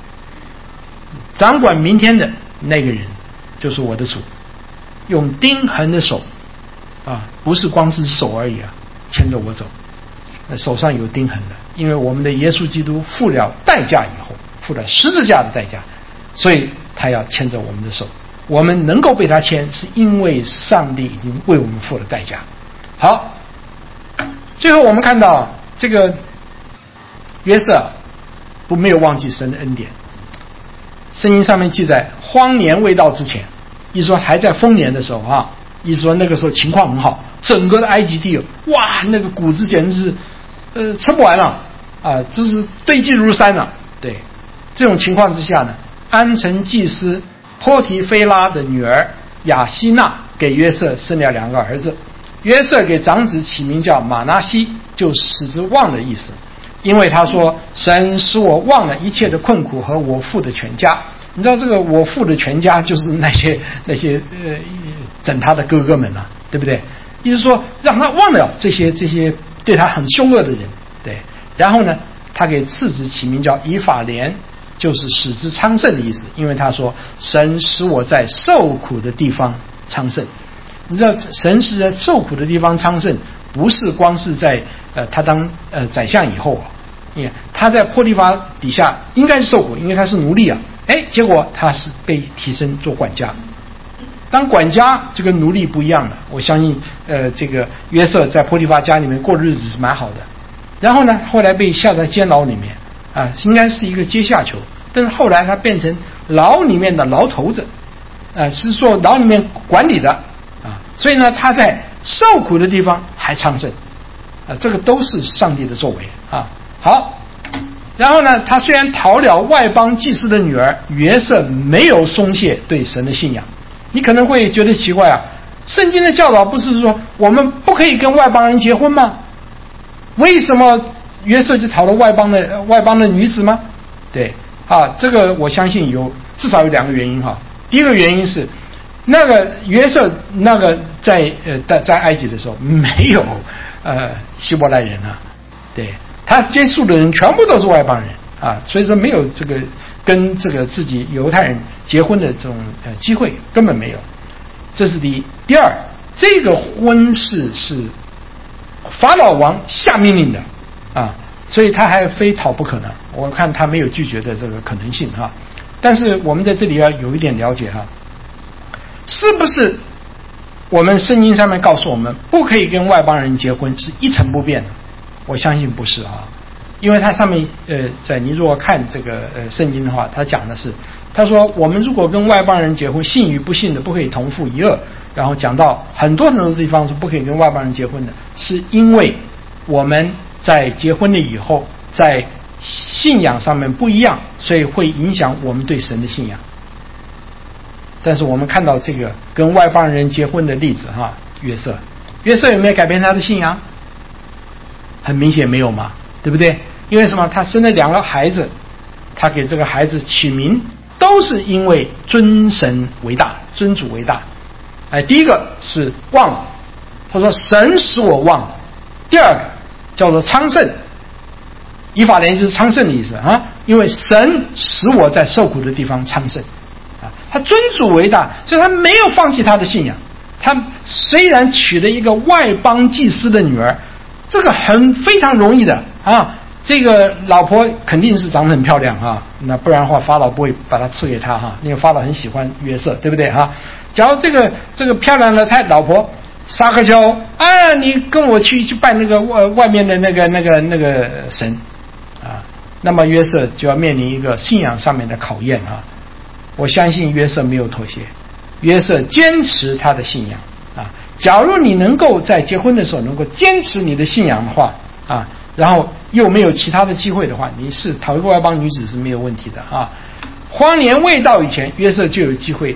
掌管明天的那个人就是我的主，用钉痕的手啊，不是光是手而已啊，牵着我走。手上有钉痕的，因为我们的耶稣基督付了代价以后，付了十字架的代价，所以他要牵着我们的手。我们能够被他牵，是因为上帝已经为我们付了代价。好，最后我们看到这个约瑟不没有忘记神的恩典。圣经上面记载，荒年未到之前，意思说还在丰年的时候啊，意思说那个时候情况很好，整个的埃及地哇，那个谷子简直是呃吃不完了啊，就是堆积如山了。对，这种情况之下呢，安城祭司波提菲拉的女儿雅西娜给约瑟生了两个儿子。约瑟给长子起名叫马拿西，就使之忘的意思，因为他说神使我忘了一切的困苦和我父的全家。你知道这个我父的全家就是那些那些呃等他的哥哥们啊，对不对？意思说让他忘了这些这些对他很凶恶的人。对，然后呢，他给次子起名叫以法莲，就是使之昌盛的意思，因为他说神使我在受苦的地方昌盛。你知道神使在受苦的地方昌盛，不是光是在呃他当呃宰相以后啊，因为他在波提乏底下应该是受苦，因为他是奴隶啊，哎，结果他是被提升做管家。当管家这个奴隶不一样的，我相信呃这个约瑟在波提乏家里面过日子是蛮好的。然后呢，后来被下在监牢里面啊，应该是一个阶下囚，但是后来他变成牢里面的牢头子，啊，是做牢里面管理的。啊，所以呢，他在受苦的地方还昌盛，啊，这个都是上帝的作为啊。好，然后呢，他虽然逃了外邦祭司的女儿，约瑟没有松懈对神的信仰。你可能会觉得奇怪啊，圣经的教导不是说我们不可以跟外邦人结婚吗？为什么约瑟就逃了外邦的外邦的女子吗？对啊，这个我相信有至少有两个原因哈。第一个原因是，那个约瑟那个在呃在在埃及的时候没有呃希伯来人啊，对，他接触的人全部都是外邦人啊，所以说没有这个跟这个自己犹太人结婚的这种呃机会，根本没有。这是第一。第二，这个婚事是法老王下命令的啊，所以他还非讨不可呢。我看他没有拒绝的这个可能性哈。但是我们在这里要有一点了解哈。是不是我们圣经上面告诉我们不可以跟外邦人结婚是一成不变的？我相信不是啊，因为它上面呃，在你如果看这个呃圣经的话，它讲的是，他说我们如果跟外邦人结婚，信与不信的不可以同父一轭，然后讲到很多很多地方是不可以跟外邦人结婚的，是因为我们在结婚了以后，在信仰上面不一样，所以会影响我们对神的信仰。但是我们看到这个跟外邦人结婚的例子哈，约瑟，约瑟有没有改变他的信仰？很明显没有嘛，对不对？因为什么？他生了两个孩子，他给这个孩子起名都是因为尊神为大，尊主为大。哎，第一个是忘了，他说神使我忘了；第二个叫做昌盛，以法莲就是昌盛的意思啊，因为神使我在受苦的地方昌盛。他尊主为大，所以他没有放弃他的信仰。他虽然娶了一个外邦祭司的女儿，这个很非常容易的啊，这个老婆肯定是长得很漂亮啊，那不然的话法老不会把她赐给他哈，因为法老很喜欢约瑟，对不对哈？假如这个这个漂亮的太老婆撒个娇啊，你跟我去去拜那个外外面的那个那个那个神啊，那么约瑟就要面临一个信仰上面的考验啊。我相信约瑟没有妥协，约瑟坚持他的信仰啊。假如你能够在结婚的时候能够坚持你的信仰的话啊，然后又没有其他的机会的话，你是讨一个外邦女子是没有问题的啊。荒年未到以前，约瑟就有机会啊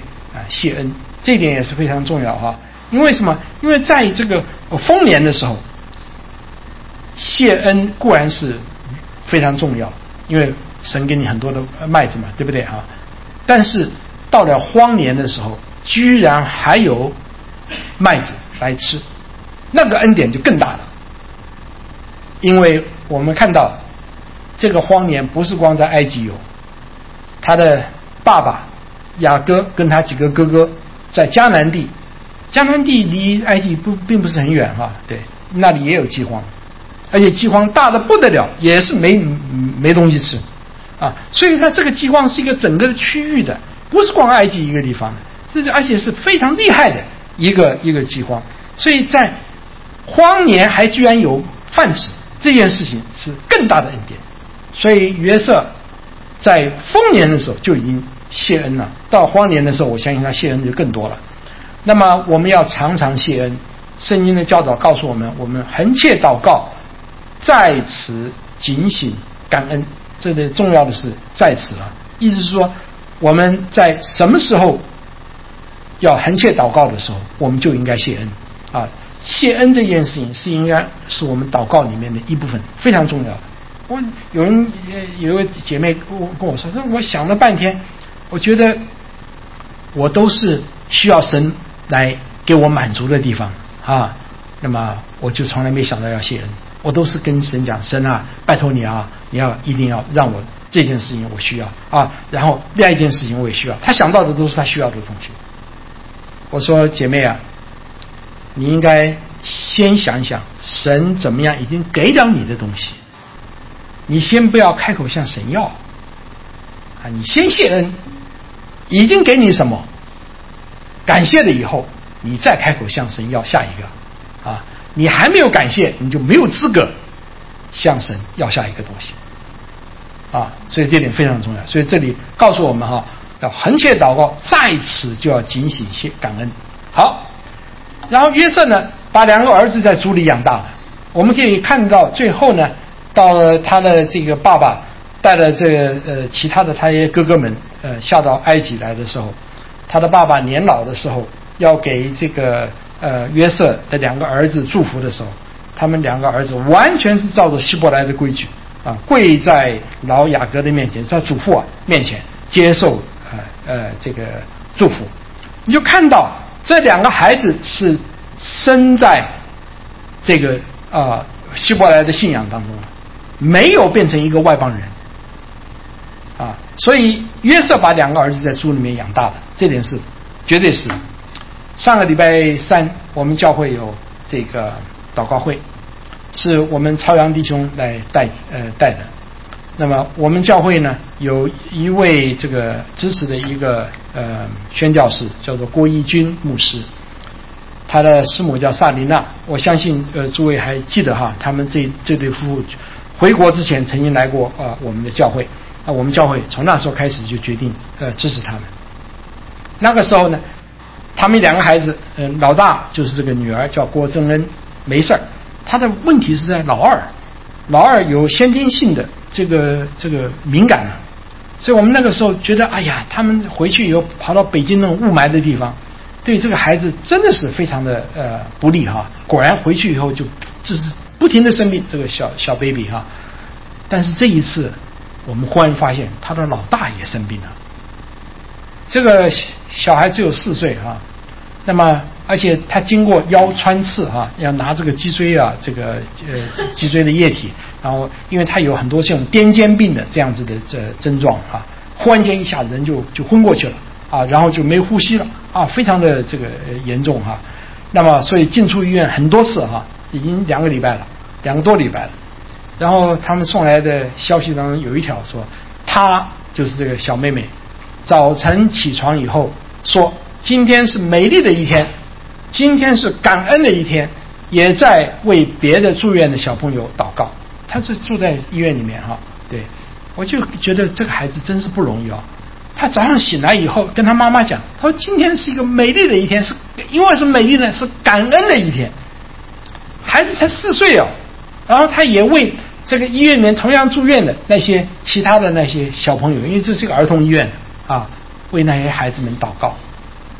谢恩，这一点也是非常重要哈。因为什么？因为在这个丰年的时候，谢恩固然是非常重要，因为神给你很多的麦子嘛，对不对啊？但是到了荒年的时候，居然还有麦子来吃，那个恩典就更大了。因为我们看到这个荒年不是光在埃及有，他的爸爸雅各跟他几个哥哥在迦南地，迦南地离埃及不并不是很远哈，对，那里也有饥荒，而且饥荒大的不得了，也是没没东西吃啊，所以它这个饥荒是一个整个的区域的，不是光埃及一个地方的，这而且是非常厉害的一个一个饥荒，所以在荒年还居然有饭吃，这件事情是更大的恩典。所以约瑟在丰年的时候就已经谢恩了，到荒年的时候，我相信他谢恩就更多了。那么我们要常常谢恩，圣经的教导告诉我们，我们恒切祷告，在此警醒感恩。这个重要的是在此了，意思是说我们在什么时候要恒切祷告的时候，我们就应该谢恩啊。谢恩这件事情是应该是我们祷告里面的一部分，非常重要的。我有人有一位姐妹跟我说，我想了半天，我觉得我都是需要神来给我满足的地方啊，那么我就从来没想到要谢恩，我都是跟神讲，神啊，拜托你啊，你要一定要让我这件事情我需要啊，然后另外一件事情我也需要。他想到的都是他需要的东西。我说姐妹啊，你应该先想想神怎么样已经给了你的东西，你先不要开口向神要啊，你先谢恩，已经给你什么，感谢了以后，你再开口向神要下一个啊，你还没有感谢，你就没有资格向神要下一个东西啊，所以这点非常重要。所以这里告诉我们哈，要恒切祷告，在此就要警醒谢感恩。好，然后约瑟呢，把两个儿子在族里养大了。我们可以看到最后呢，到了他的这个爸爸带了这个呃其他的他一些哥哥们呃下到埃及来的时候，他的爸爸年老的时候，要给这个呃约瑟的两个儿子祝福的时候，他们两个儿子完全是照着希伯来的规矩啊，跪在老雅各的面前，在祖父啊面前接受呃呃这个祝福。你就看到这两个孩子是生在这个啊、呃、希伯来的信仰当中，没有变成一个外邦人啊，所以约瑟把两个儿子在猪里面养大了，这点是绝对是。上个礼拜三我们教会有这个祷告会，是我们朝阳弟兄来带呃带的。那么我们教会呢有一位这个支持的一个呃宣教士，叫做郭一军牧师，他的师母叫萨琳娜。我相信呃诸位还记得哈，他们这这对夫妇回国之前曾经来过啊、呃、我们的教会。那我们教会从那时候开始就决定呃支持他们。那个时候呢，他们两个孩子，嗯、呃，老大就是这个女儿叫郭正恩，没事儿。他的问题是在老二，老二有先天性的这个这个敏感啊，所以我们那个时候觉得，哎呀，他们回去以后跑到北京那种雾霾的地方，对这个孩子真的是非常的呃不利哈。果然回去以后就就是不停的生病，这个小小 baby 哈。但是这一次，我们忽然发现他的老大也生病了。这个小孩只有四岁哈，那么而且他经过腰穿刺哈，要拿这个脊椎啊，这个呃脊椎的液体，然后因为他有很多这种癫痫病的这样子的这症状啊，忽然间一下人就就昏过去了啊，然后就没呼吸了啊，非常的这个严重哈。那么所以进出医院很多次哈，已经两个礼拜了，两个多礼拜了。然后他们送来的消息当中有一条说，她就是这个小妹妹，早晨起床以后说，今天是美丽的一天，今天是感恩的一天，也在为别的住院的小朋友祷告。她是住在医院里面哈，对，我就觉得这个孩子真是不容易哦。他早上醒来以后跟他妈妈讲，他说今天是一个美丽的一天，是因为是美丽呢，是感恩的一天。孩子才四岁哦，然后他也为这个医院里面同样住院的那些其他的那些小朋友，因为这是一个儿童医院啊，为那些孩子们祷告。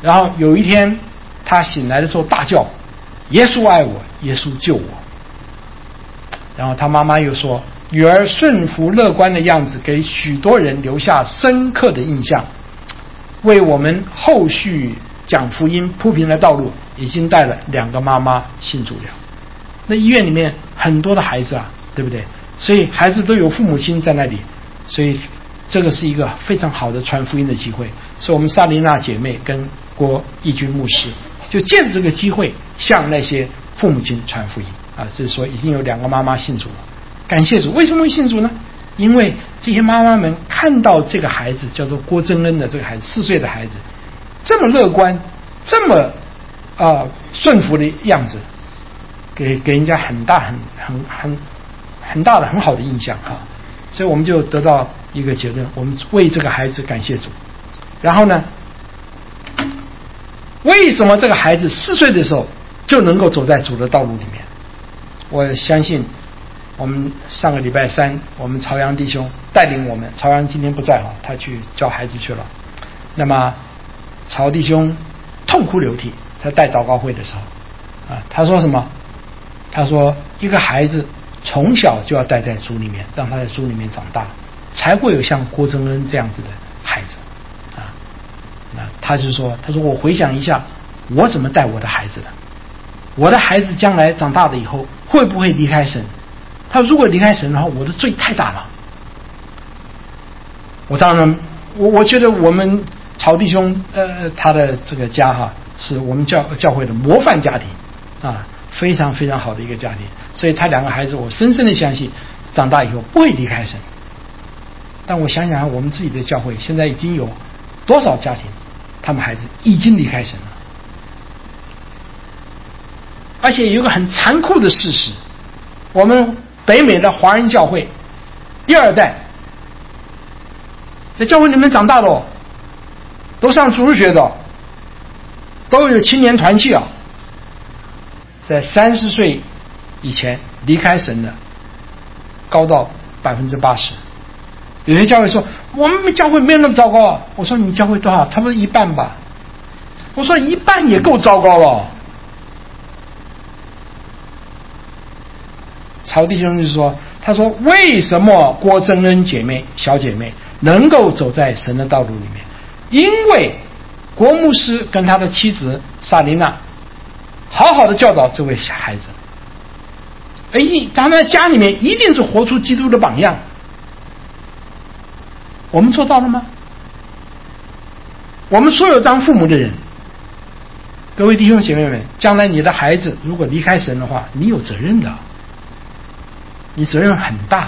然后有一天他醒来的时候大叫：耶稣爱我，耶稣救我。然后他妈妈又说，女儿顺服乐观的样子给许多人留下深刻的印象，为我们后续讲福音铺平了道路，已经带了两个妈妈信主了。那医院里面很多的孩子啊，对不对？所以孩子都有父母亲在那里，所以这个是一个非常好的传福音的机会。所以我们萨琳娜姐妹跟郭义军牧师就借着这个机会向那些父母亲传福音啊，就是说已经有两个妈妈信主了，感谢主。为什么会信主呢？因为这些妈妈们看到这个孩子叫做郭真恩的这个孩子，四岁的孩子这么乐观，这么啊、呃、顺服的样子，给给人家很大很很很很大的很好的印象哈。所以我们就得到一个结论，我们为这个孩子感谢主。然后呢，为什么这个孩子四岁的时候就能够走在主的道路里面？我相信我们上个礼拜三，我们朝阳弟兄带领我们，朝阳今天不在哈，他去教孩子去了。那么朝弟兄痛哭流涕，他带祷告会的时候啊，他说什么？他说一个孩子从小就要带在主里面，让他在主里面长大，才会有像郭真恩这样子的孩子啊。那他就说，他说我回想一下，我怎么带我的孩子的？我的孩子将来长大了以后会不会离开神？他说如果离开神的话，我的罪太大了。我当然，我我觉得我们曹弟兄呃他的这个家哈，是我们教教会的模范家庭啊，非常非常好的一个家庭。所以他两个孩子，我深深的相信，长大以后不会离开神。但我想想我们自己的教会，现在已经有多少家庭，他们孩子已经离开神了。而且有一个很残酷的事实，我们北美的华人教会第二代在教会里面长大的哦，都上主日学的，都有青年团契啊，在三十岁以前离开神的高到百分之八十。有些教会说我们教会没有那么糟糕啊，我说你教会多少？差不多一半吧。我说一半也够糟糕了。曹弟兄就说，他说为什么郭真恩姐妹小姐妹能够走在神的道路里面？因为郭牧师跟他的妻子萨琳娜好好的教导这位孩子，而他们在家里面一定是活出基督的榜样。我们做到了吗？我们所有当父母的人，各位弟兄姐妹们，将来你的孩子如果离开神的话，你有责任的，你责任很大。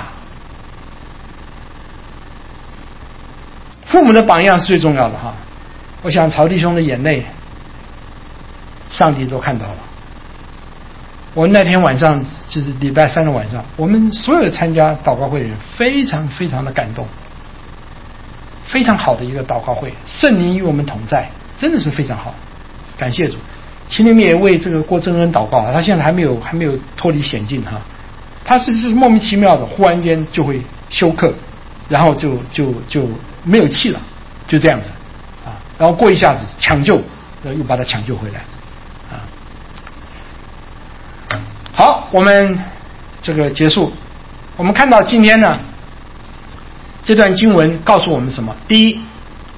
父母的榜样是最重要的哈。我想曹弟兄的眼泪，上帝都看到了。我那天晚上就是礼拜三的晚上，我们所有参加祷告会的人非常非常的感动，非常好的一个祷告会，圣灵与我们同在，真的是非常好，感谢主。请你们也为这个郭真恩祷告，他现在还没有还没有脱离险境哈。他是是莫名其妙的，忽然间就会休克，然后就就就没有气了，就这样子啊。然后过一下子抢救，又把他抢救回来啊。好，我们这个结束。我们看到今天呢，这段经文告诉我们什么？第一，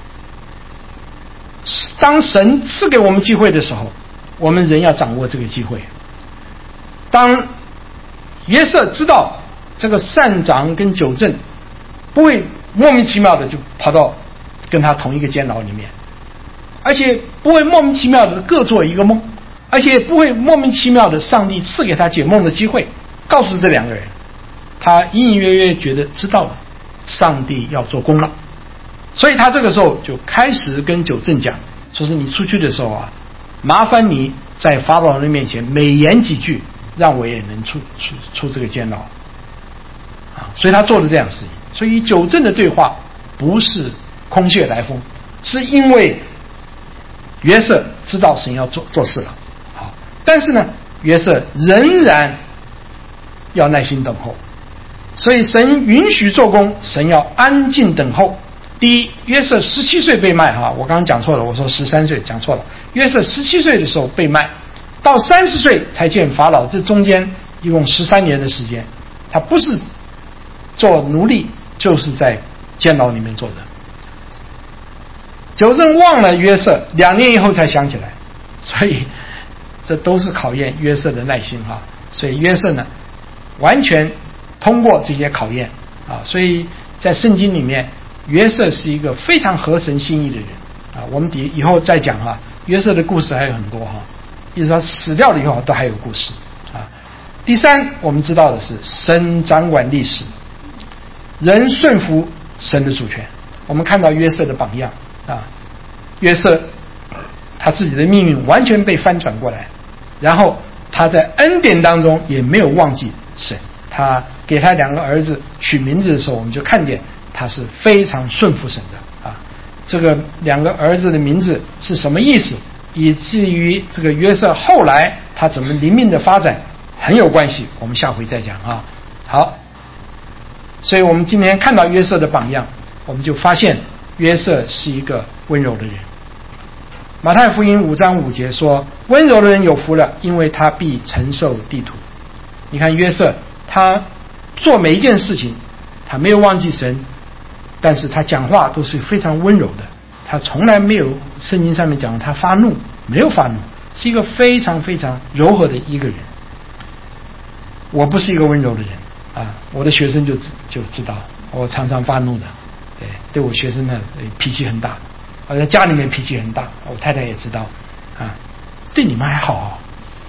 当神赐给我们机会的时候，我们人要掌握这个机会。当约瑟知道这个善长跟九正不会莫名其妙的就跑到跟他同一个监牢里面，而且不会莫名其妙的各做一个梦，而且不会莫名其妙的上帝赐给他解梦的机会，告诉这两个人，他隐隐约约觉得知道了上帝要做工了，所以他这个时候就开始跟九正讲，说是你出去的时候啊，麻烦你在法老人面前美言几句，让我也能出出出这个监牢啊！所以他做了这样的事情。所以九正的对话不是空穴来风，是因为约瑟知道神要做做事了。好，但是呢，约瑟仍然要耐心等候。所以神允许做工，神要安静等候， 第一，约瑟十七岁被卖哈，我刚刚讲错了，我说十三岁讲错了。约瑟十七岁的时候被卖，到三十岁才见法老，这中间一共十三年的时间，他不是做奴隶，就是在监牢里面做人。久正忘了约瑟，两年以后才想起来，所以这都是考验约瑟的耐心哈。所以约瑟呢，完全通过这些考验啊，所以在圣经里面，约瑟是一个非常合神心意的人啊。我们以后再讲哈，约瑟的故事还有很多哈，一直到死掉了以后都还有故事啊。第三，我们知道的是神掌管历史，人顺服神的主权。我们看到约瑟的榜样啊，约瑟他自己的命运完全被翻转过来，然后他在恩典当中也没有忘记神。他给他两个儿子取名字的时候，我们就看见他是非常顺服神的啊。这个两个儿子的名字是什么意思，以至于这个约瑟后来他怎么灵命的发展很有关系，我们下回再讲啊。好，所以我们今天看到约瑟的榜样，我们就发现约瑟是一个温柔的人。马太福音五章五节说，温柔的人有福了，因为他必承受地土。你看约瑟，他做每一件事情他没有忘记神，但是他讲话都是非常温柔的，他从来没有圣经上面讲他发怒，没有发怒，是一个非常非常柔和的一个人。我不是一个温柔的人啊，我的学生就就知道我常常发怒的，对，对我学生呢脾气很大，我在家里面脾气很大，我太太也知道啊，对你们还好哦。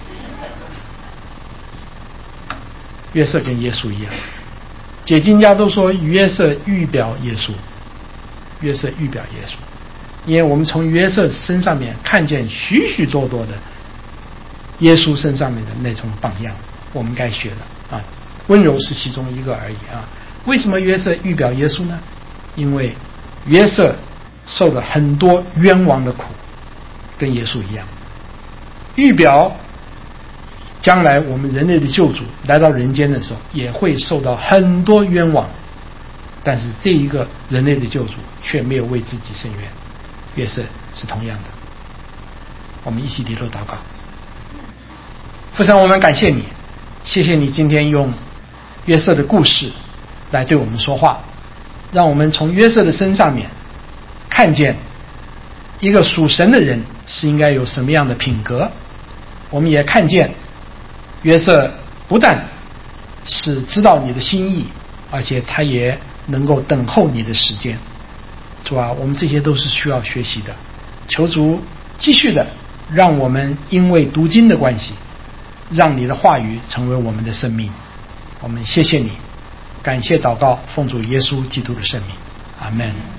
约瑟跟耶稣一样，解经家都说约瑟预表耶稣，约瑟预表耶稣，因为我们从约瑟身上面看见许许多多的耶稣身上面的那种榜样，我们该学的啊。温柔是其中一个而已啊。为什么约瑟预表耶稣呢？因为约瑟受了很多冤枉的苦，跟耶稣一样，预表将来我们人类的救主来到人间的时候也会受到很多冤枉，但是这一个人类的救主却没有为自己伸冤。约瑟是同样的。我们一起低头祷告。父神，我们感谢你，谢谢你今天用约瑟的故事来对我们说话，让我们从约瑟的身上面看见一个属神的人是应该有什么样的品格。我们也看见约瑟不但是知道你的心意，而且他也能够等候你的时间。主啊，我们这些都是需要学习的，求主继续的让我们因为读经的关系，让你的话语成为我们的生命。我们谢谢你，感谢祷告，奉主耶稣基督的圣名，阿们。